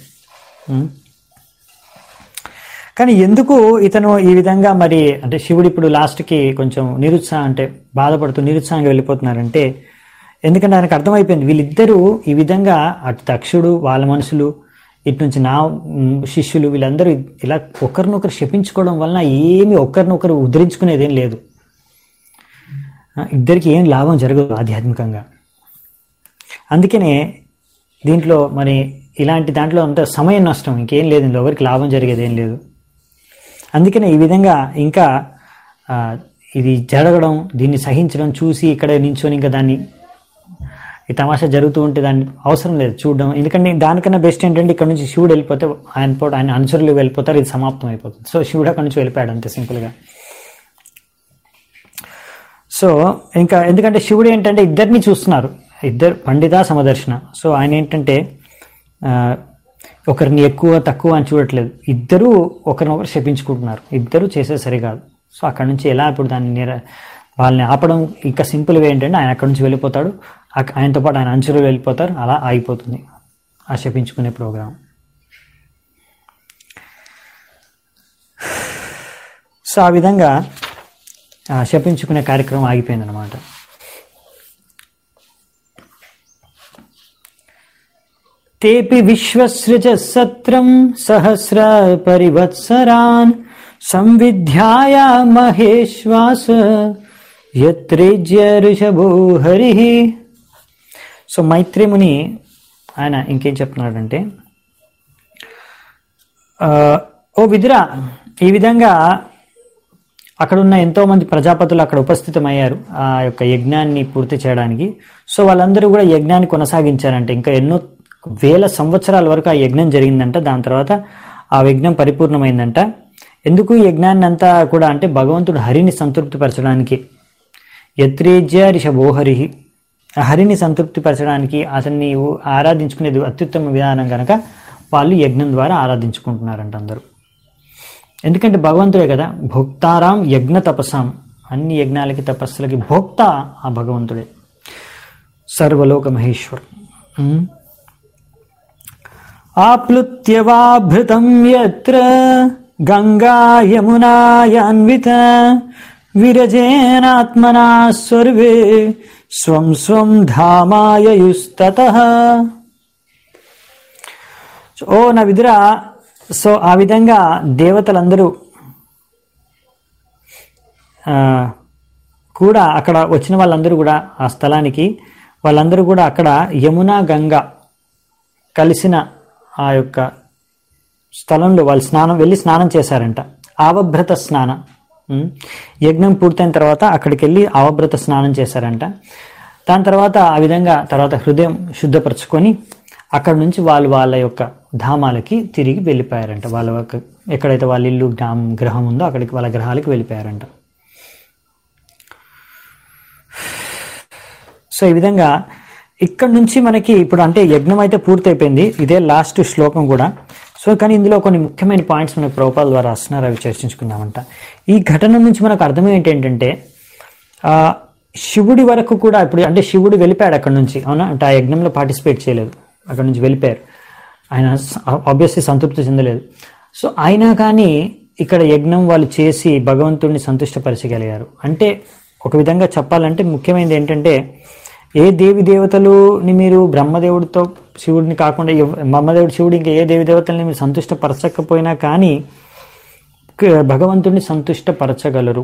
కానీ ఎందుకు ఇతను ఈ విధంగా మరి అంటే శివుడు ఇప్పుడు లాస్ట్కి కొంచెం నిరుత్సాహం అంటే బాధపడుతూ నిరుత్సాహంగా వెళ్ళిపోతున్నారంటే, ఎందుకంటే ఆయనకు అర్థమైపోయింది వీళ్ళిద్దరూ ఈ విధంగా అటు దక్షుడు వాళ్ళ మనుషులు, ఇటు నుంచి నా శిష్యులు, వీళ్ళందరూ ఇలా ఒకరినొకరు శపించుకోవడం వలన ఏమి ఒకరినొకరు ఉద్ధరించుకునేదేం లేదు, ఇద్దరికి ఏం లాభం జరగదు ఆధ్యాత్మికంగా. అందుకనే దీంట్లో మరి ఇలాంటి దాంట్లో అంత సమయం నష్టం, ఇంకేం లేదు, ఇందులో ఎవరికి లాభం జరిగేది ఏం లేదు. అందుకనే ఈ విధంగా ఇంకా ఇది జరగడం, దీన్ని సహించడం చూసి ఇక్కడ నించొని ఇంకా దాన్ని ఈ తమాషా జరుగుతూ ఉంటే దాన్ని అవసరం లేదు చూడడం. ఎందుకంటే దానికన్నా బెస్ట్ ఏంటంటే ఇక్కడ నుంచి శివుడు వెళ్ళిపోతే ఆయన పోటీ ఆయన అనుచరులు వెళ్ళిపోతారు, ఇది సమాప్తం అయిపోతుంది. సో శివుడు అక్కడి నుంచి వెళ్ళిపోయాడు అంతే సింపుల్గా. సో ఇంకా ఎందుకంటే శివుడు ఏంటంటే ఇద్దరిని చూస్తున్నారు, ఇద్దరు పండిత సమదర్శన. సో ఆయన ఏంటంటే ఒకరిని ఎక్కువ తక్కువ అని చూడట్లేదు, ఇద్దరూ ఒకరినొకరు శపించుకుంటున్నారు, ఇద్దరు చేసేది సరికాదు. సో అక్కడ నుంచి ఎలా ఇప్పుడు దాన్ని నిర వాళ్ళని ఆపడం ఇంకా సింపుల్గా ఏంటంటే ఆయన అక్కడి నుంచి వెళ్ళిపోతాడు, ఆయనతో పాటు ఆయన అంచులు వెళ్ళిపోతారు, అలా ఆగిపోతుంది ఆ శపించుకునే ప్రోగ్రాం. సో ఆ విధంగా శపించుకునే కార్యక్రమం ఆగిపోయింది అనమాట. తేపి విశ్వసృజ సత్రం సహస్ర పరివత్సరాన్ సంవిధ్యాయ మహేశ్వాస యత్రేజ్య ఋషభో హరి. సో మైత్రేయ ముని ఆయన ఇంకేం చెప్తున్నాడంటే, ఓ విదురా, ఈ విధంగా అక్కడున్న ఎంతోమంది ప్రజాపతులు అక్కడ ఉపస్థితమయ్యారు ఆ యొక్క యజ్ఞాన్ని పూర్తి చేయడానికి. సో వాళ్ళందరూ కూడా యజ్ఞాన్ని కొనసాగించారంటే ఇంకా ఎన్నో వేల సంవత్సరాల వరకు ఆ యజ్ఞం జరిగిందంట. దాని తర్వాత ఆ యజ్ఞం పరిపూర్ణమైందంట. ఎందుకు ఈ యజ్ఞాన్ని అంతా కూడా అంటే భగవంతుడు హరిని సంతృప్తిపరచడానికి, యత్రేజ్య రిషభో హరి, హరిని సంతృప్తిపరచడానికి అతన్ని ఆరాధించుకునేది అత్యుత్తమ విధానం కనుక వాళ్ళు యజ్ఞం ద్వారా ఆరాధించుకుంటున్నారంట అందరూ. ఎందుకంటే భగవంతుడే కదా భోక్తారాం యజ్ఞ తపసాం, అన్ని యజ్ఞాలకి తపస్సులకి భోక్త ఆ భగవంతుడే, సర్వలోక మహేశ్వర్. ఆప్లుత్యవాభృతం యత్ర గంగా యమునాయాన్విత విరజేనాత్మనా సర్వే స్వం స్వం ధామాయయుస్తతః. ఓ నా విదురా, సో ఆ విధంగా దేవతలందరూ కూడా అక్కడ వచ్చిన వాళ్ళందరూ కూడా ఆ స్థలానికి వాళ్ళందరూ కూడా అక్కడ యమునా గంగా కలిసిన ఆ యొక్క స్థలంలో వాళ్ళు స్నానం వెళ్ళి స్నానం చేశారంట. ఆవభ్రత స్నానం, యజ్ఞం పూర్తయిన తర్వాత అక్కడికి వెళ్ళి ఆవభ్రత స్నానం చేశారంట. దాని తర్వాత ఆ విధంగా తర్వాత హృదయం శుద్ధపరచుకొని అక్కడ నుంచి వాళ్ళు వాళ్ళ యొక్క ధామాలకి తిరిగి వెళ్ళిపోయారంట. వాళ్ళ ఎక్కడైతే వాళ్ళ ఇల్లు గ్రామం గ్రహం ఉందో అక్కడికి వాళ్ళ గ్రహాలకి వెళ్ళిపోయారంట. సో ఈ విధంగా ఇక్కడ నుంచి మనకి ఇప్పుడు అంటే యజ్ఞం అయితే పూర్తయిపోయింది, ఇదే లాస్ట్ శ్లోకం కూడా. సో కానీ ఇందులో కొన్ని ముఖ్యమైన పాయింట్స్ మనకి ప్రభుపాద ద్వారా వస్తున్నారు, అవి చర్చించుకుందామంట. ఈ ఘటన నుంచి మనకు అర్థం ఏంటంటే శివుడి వరకు కూడా ఇప్పుడు అంటే శివుడు వెళ్ళిపోయాడు అక్కడ నుంచి, అవునా, అంటే ఆ యజ్ఞంలో పార్టిసిపేట్ చేయలేదు, అక్కడ నుంచి వెళ్ళిపోయారు. ఆయన ఆబ్వియస్లీ సంతృప్తి చెందలేదు. సో అయినా కానీ ఇక్కడ యజ్ఞం వాళ్ళు చేసి భగవంతుడిని సంతుష్టపరచగలిగారు. అంటే ఒక విధంగా చెప్పాలంటే ముఖ్యమైనది ఏంటంటే ఏ దేవి దేవతలుని మీరు బ్రహ్మదేవుడితో శివుడిని కాకుండా బ్రహ్మదేవుడు శివుడు ఇంకా ఏ దేవి దేవతల్ని మీరు సంతుష్టపరచకపోయినా కానీ భగవంతుడిని సంతుష్టపరచగలరు.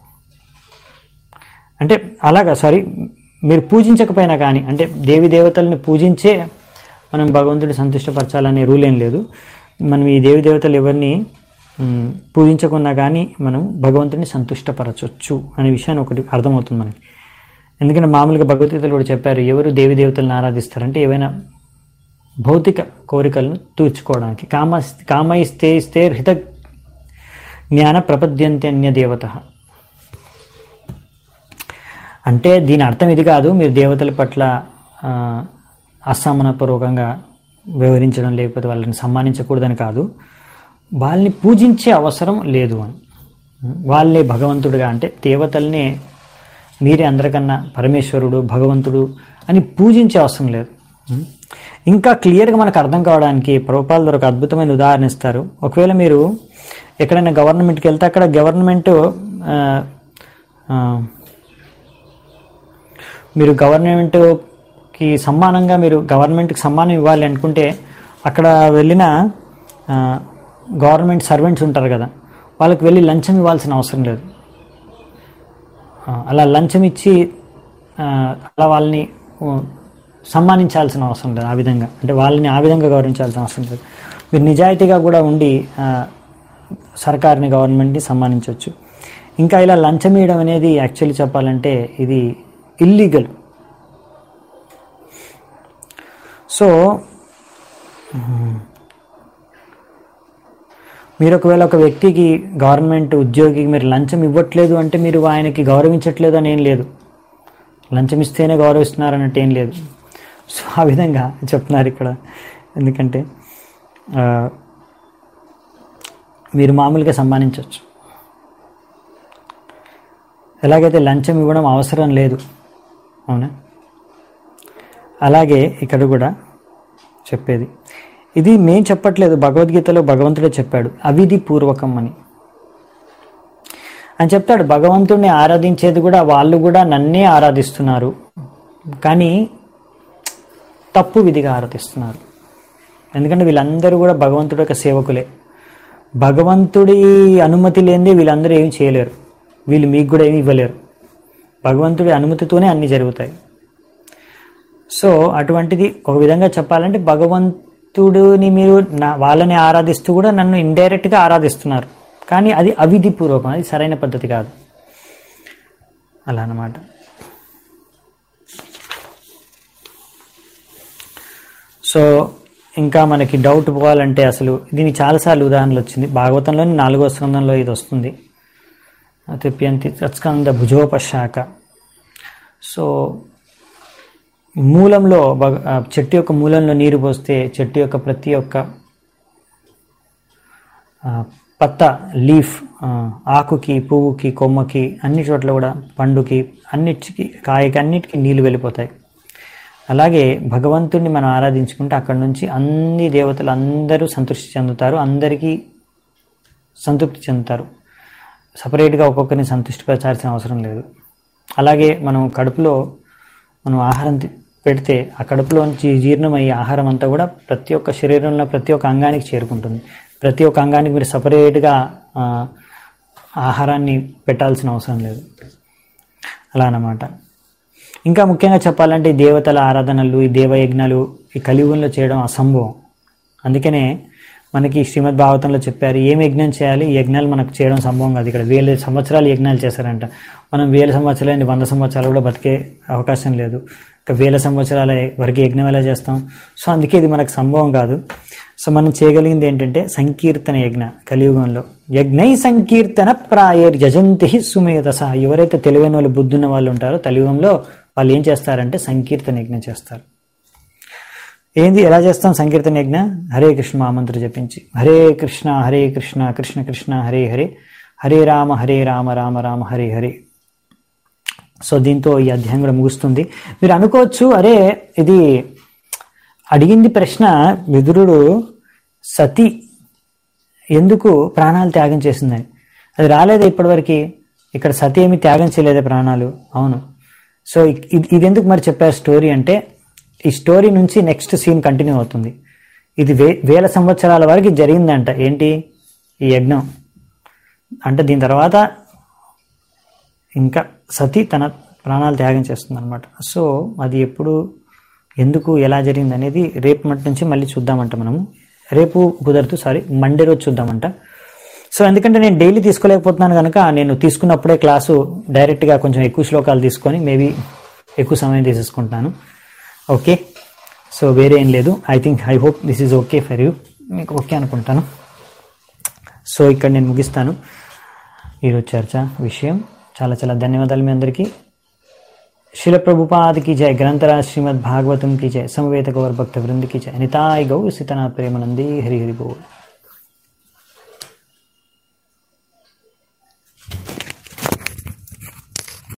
అంటే అలాగా సారీ మీరు పూజించకపోయినా కానీ, అంటే దేవి దేవతల్ని పూజించే మనం భగవంతుడిని సంతుష్టపరచాలనే రూల్ ఏం లేదు. మనం ఈ దేవి దేవతలు ఎవరిని పూజించకున్నా కానీ మనం భగవంతుడిని సంతుష్టపరచవచ్చు అనే విషయాన్ని ఒకటి అర్థమవుతుంది మనకి. ఎందుకంటే మామూలుగా భగవద్గీతలు కూడా చెప్పారు, ఎవరు దేవి దేవతలను ఆరాధిస్తారంటే ఏవైనా భౌతిక కోరికలను తీర్చుకోవడానికి. కామ కామైస్తే ఇస్తే హిత జ్ఞాన ప్రపద్యంతే అన్య దేవత. అంటే దీని అర్థం ఇది కాదు, మీరు దేవతల పట్ల అసమానపూర్వకంగా వ్యవహరించడం లేకపోతే వాళ్ళని సన్మానించకూడదని కాదు, వాళ్ళని పూజించే అవసరం లేదు అని. వాళ్ళే భగవంతుడుగా, అంటే దేవతల్ని మీరే అందరికన్నా పరమేశ్వరుడు భగవంతుడు అని పూజించే అవసరం లేదు. ఇంకా క్లియర్గా మనకు అర్థం కావడానికి ప్రభుపాద ద్వారా ఒక అద్భుతమైన ఉదాహరణ ఇస్తారు. ఒకవేళ మీరు ఎక్కడైనా గవర్నమెంట్కి వెళ్తే అక్కడ గవర్నమెంట్ మీరు గవర్నమెంట్కి సమానంగా మీరు గవర్నమెంట్కి సమ్మానం ఇవ్వాలి అనుకుంటే అక్కడ వెళ్ళిన గవర్నమెంట్ సర్వెంట్స్ ఉంటారు కదా, వాళ్ళకి వెళ్ళి లంచం ఇవ్వాల్సిన అవసరం లేదు. అలా లంచం ఇచ్చి అలా వాళ్ళని సన్మానించాల్సిన అవసరం లేదు. ఆ విధంగా అంటే వాళ్ళని ఆ విధంగా గౌరవించాల్సిన అవసరం లేదు. మీరు నిజాయితీగా కూడా ఉండి సర్కార్ని గవర్నమెంట్ని సన్మానించవచ్చు. ఇంకా ఇలా లంచం ఇవ్వడం అనేది యాక్చువల్లీ చెప్పాలంటే ఇది ఇల్లీగల్. సో మీరు ఒకవేళ ఒక వ్యక్తికి గవర్నమెంట్ ఉద్యోగికి మీరు లంచం ఇవ్వట్లేదు అంటే మీరు ఆయనకి గౌరవించట్లేదు అని ఏం లేదు, లంచం ఇస్తేనే గౌరవిస్తున్నారు అన్నట్టు ఏం లేదు. సో ఆ విధంగా చెప్తున్నారు ఇక్కడ. ఎందుకంటే మీరు మామూలుగా సన్మానించవచ్చు, ఎలాగైతే లంచం ఇవ్వడం అవసరం లేదు, అవునా, అలాగే ఇక్కడ కూడా చెప్పేది ఇది మేము చెప్పట్లేదు, భగవద్గీతలో భగవంతుడే చెప్పాడు, అవిధి పూర్వకం అని అని చెప్తాడు. భగవంతుడిని ఆరాధించేది కూడా వాళ్ళు కూడా నన్నే ఆరాధిస్తున్నారు కానీ తప్పు విధిగా ఆరాధిస్తున్నారు. ఎందుకంటే వీళ్ళందరూ కూడా భగవంతుడి యొక్క సేవకులే. భగవంతుడి అనుమతి లేనిదే వీళ్ళందరూ ఏమి చేయలేరు, వీళ్ళు మీకు కూడా ఏమి ఇవ్వలేరు. భగవంతుడి అనుమతితోనే అన్నీ జరుగుతాయి. సో అటువంటిది ఒక విధంగా చెప్పాలంటే భగవంతుడిని మీరు నా వాళ్ళని ఆరాధిస్తూ కూడా నన్ను ఇండైరెక్ట్గా ఆరాధిస్తున్నారు, కానీ అది అవిధిపూర్వకం, అది సరైన పద్ధతి కాదు. అలా అన్నమాట. సో ఇంకా మనకి డౌట్ పోవాలంటే అసలు దీనికి చాలాసార్లు ఉదాహరణలు వచ్చింది. భాగవతంలోని నాలుగో స్కందంలో ఇది వస్తుంది, తెప్యంతి తత్స్కంద భుజోపశాఖ. సో మూలంలో చెట్టు యొక్క మూలంలో నీరు పోస్తే చెట్టు యొక్క ప్రతి ఒక్క పత్త లీఫ్ ఆకుకి, పువ్వుకి, కొమ్మకి, అన్ని చోట్ల కూడా పండుకి, అన్నిటికి, కాయకి, అన్నిటికీ నీళ్ళు వెళ్ళిపోతాయి. అలాగే భగవంతుడిని మనం ఆరాధించుకుంటే అక్కడి నుంచి అన్ని దేవతలు అందరూ సంతృష్టి చెందుతారు, అందరికీ సంతృప్తి చెందుతారు. సపరేట్గా ఒక్కొక్కరిని సంతృష్టిపరచాల్సిన అవసరం లేదు. అలాగే మనం కడుపులో మనం ఆహారం పెడితే ఆ కడుపులోంచి జీర్ణమయ్యే ఆహారం అంతా కూడా ప్రతి ఒక్క శరీరంలో ప్రతి ఒక్క అంగానికి చేరుకుంటుంది. ప్రతి ఒక్క అంగానికి మీరు సపరేట్గా ఆహారాన్ని పెట్టాల్సిన అవసరం లేదు. అలా అన్నమాట. ఇంకా ముఖ్యంగా చెప్పాలంటే ఈ దేవతల ఆరాధనలు, ఈ దేవయజ్ఞాలు ఈ కలియుగంలో చేయడం అసంభవం. అందుకనే మనకి శ్రీమద్ భాగవతంలో చెప్పారు ఏం యజ్ఞం చేయాలి, ఈ యజ్ఞాలు మనకు చేయడం సంభవం కాదు. ఇక్కడ వేల సంవత్సరాలు యజ్ఞాలు చేశారంట. మనం వేల సంవత్సరాలు వంద సంవత్సరాలు కూడా బతికే అవకాశం లేదు. ఇక వేల సంవత్సరాల వరకు యజ్ఞం ఎలా చేస్తాం? సో అందుకే ఇది మనకు సంభవం కాదు. సో మనం చేయగలిగింది ఏంటంటే సంకీర్తన యజ్ఞ. కలియుగంలో యజ్ఞై సంకీర్తన ప్రాయర్ యజంతి సుమేధస. ఎవరైతే తెలివైన వాళ్ళు, బుద్ధున్న వాళ్ళు ఉంటారో కలియుగంలో వాళ్ళు ఏం చేస్తారంటే సంకీర్తన యజ్ఞం చేస్తారు. ఏంది, ఎలా చేస్తాం సంకీర్తన యజ్ఞ? హరే కృష్ణ మహామంత్ర జపించి, హరే కృష్ణ హరే కృష్ణ కృష్ణ కృష్ణ హరే హరే, హరే రామ హరే రామ రామ రామ హరే హరే. సో దీంతో ఈ అధ్యాయం కూడా ముగుస్తుంది. మీరు అనుకోవచ్చు, అరే ఇది అడిగింది ప్రశ్న విదురుడు సతి ఎందుకు ప్రాణాలు త్యాగం చేసిందని. అది రాలేదా ఇప్పటివరకు? ఇక్కడ సతి ఏమి త్యాగం చేయలేదే ప్రాణాలు. అవును. సో ఇది ఇది ఎందుకు మరి చెప్పారు స్టోరీ అంటే, ఈ స్టోరీ నుంచి నెక్స్ట్ సీన్ కంటిన్యూ అవుతుంది. ఇది వే వేల సంవత్సరాల వరకు జరిగిందంట. ఏంటి ఈ యజ్ఞం అంటే, దీని తర్వాత ఇంకా సతి తన ప్రాణాలు త్యాగం చేస్తుంది అనమాట. సో అది ఎప్పుడు, ఎందుకు, ఎలా జరిగింది అనేది రేపు మట్టి నుంచి మళ్ళీ చూద్దామంట. మనము రేపు కుదరదు, సారీ మండే రోజు చూద్దామంట. సో ఎందుకంటే నేను డైలీ తీసుకోలేకపోతున్నాను కనుక నేను తీసుకున్నప్పుడే క్లాసు డైరెక్ట్గా కొంచెం ఎక్కువ శ్లోకాలు తీసుకొని మేబీ ఎక్కువ సమయం తీసేసుకుంటున్నాను. ఓకే, సో వేరే ఏం లేదు. I think I hope this is okay for you. మీకు ఓకే అనుకుంటాను. సో ఇక్కడ నేను ముగిస్తాను ఈరోజు చర్చ విషయం. చాలా చాలా ధన్యవాదాలు మీ అందరికీ. శిల ప్రభుపాద की जय, ग्रंथराज श्रीमद् भागवतम की जय, समवेत गौर भक्त वृंद की जय, निताय गौ सीतनाथ प्रेमानंदी हरि हरि बोल.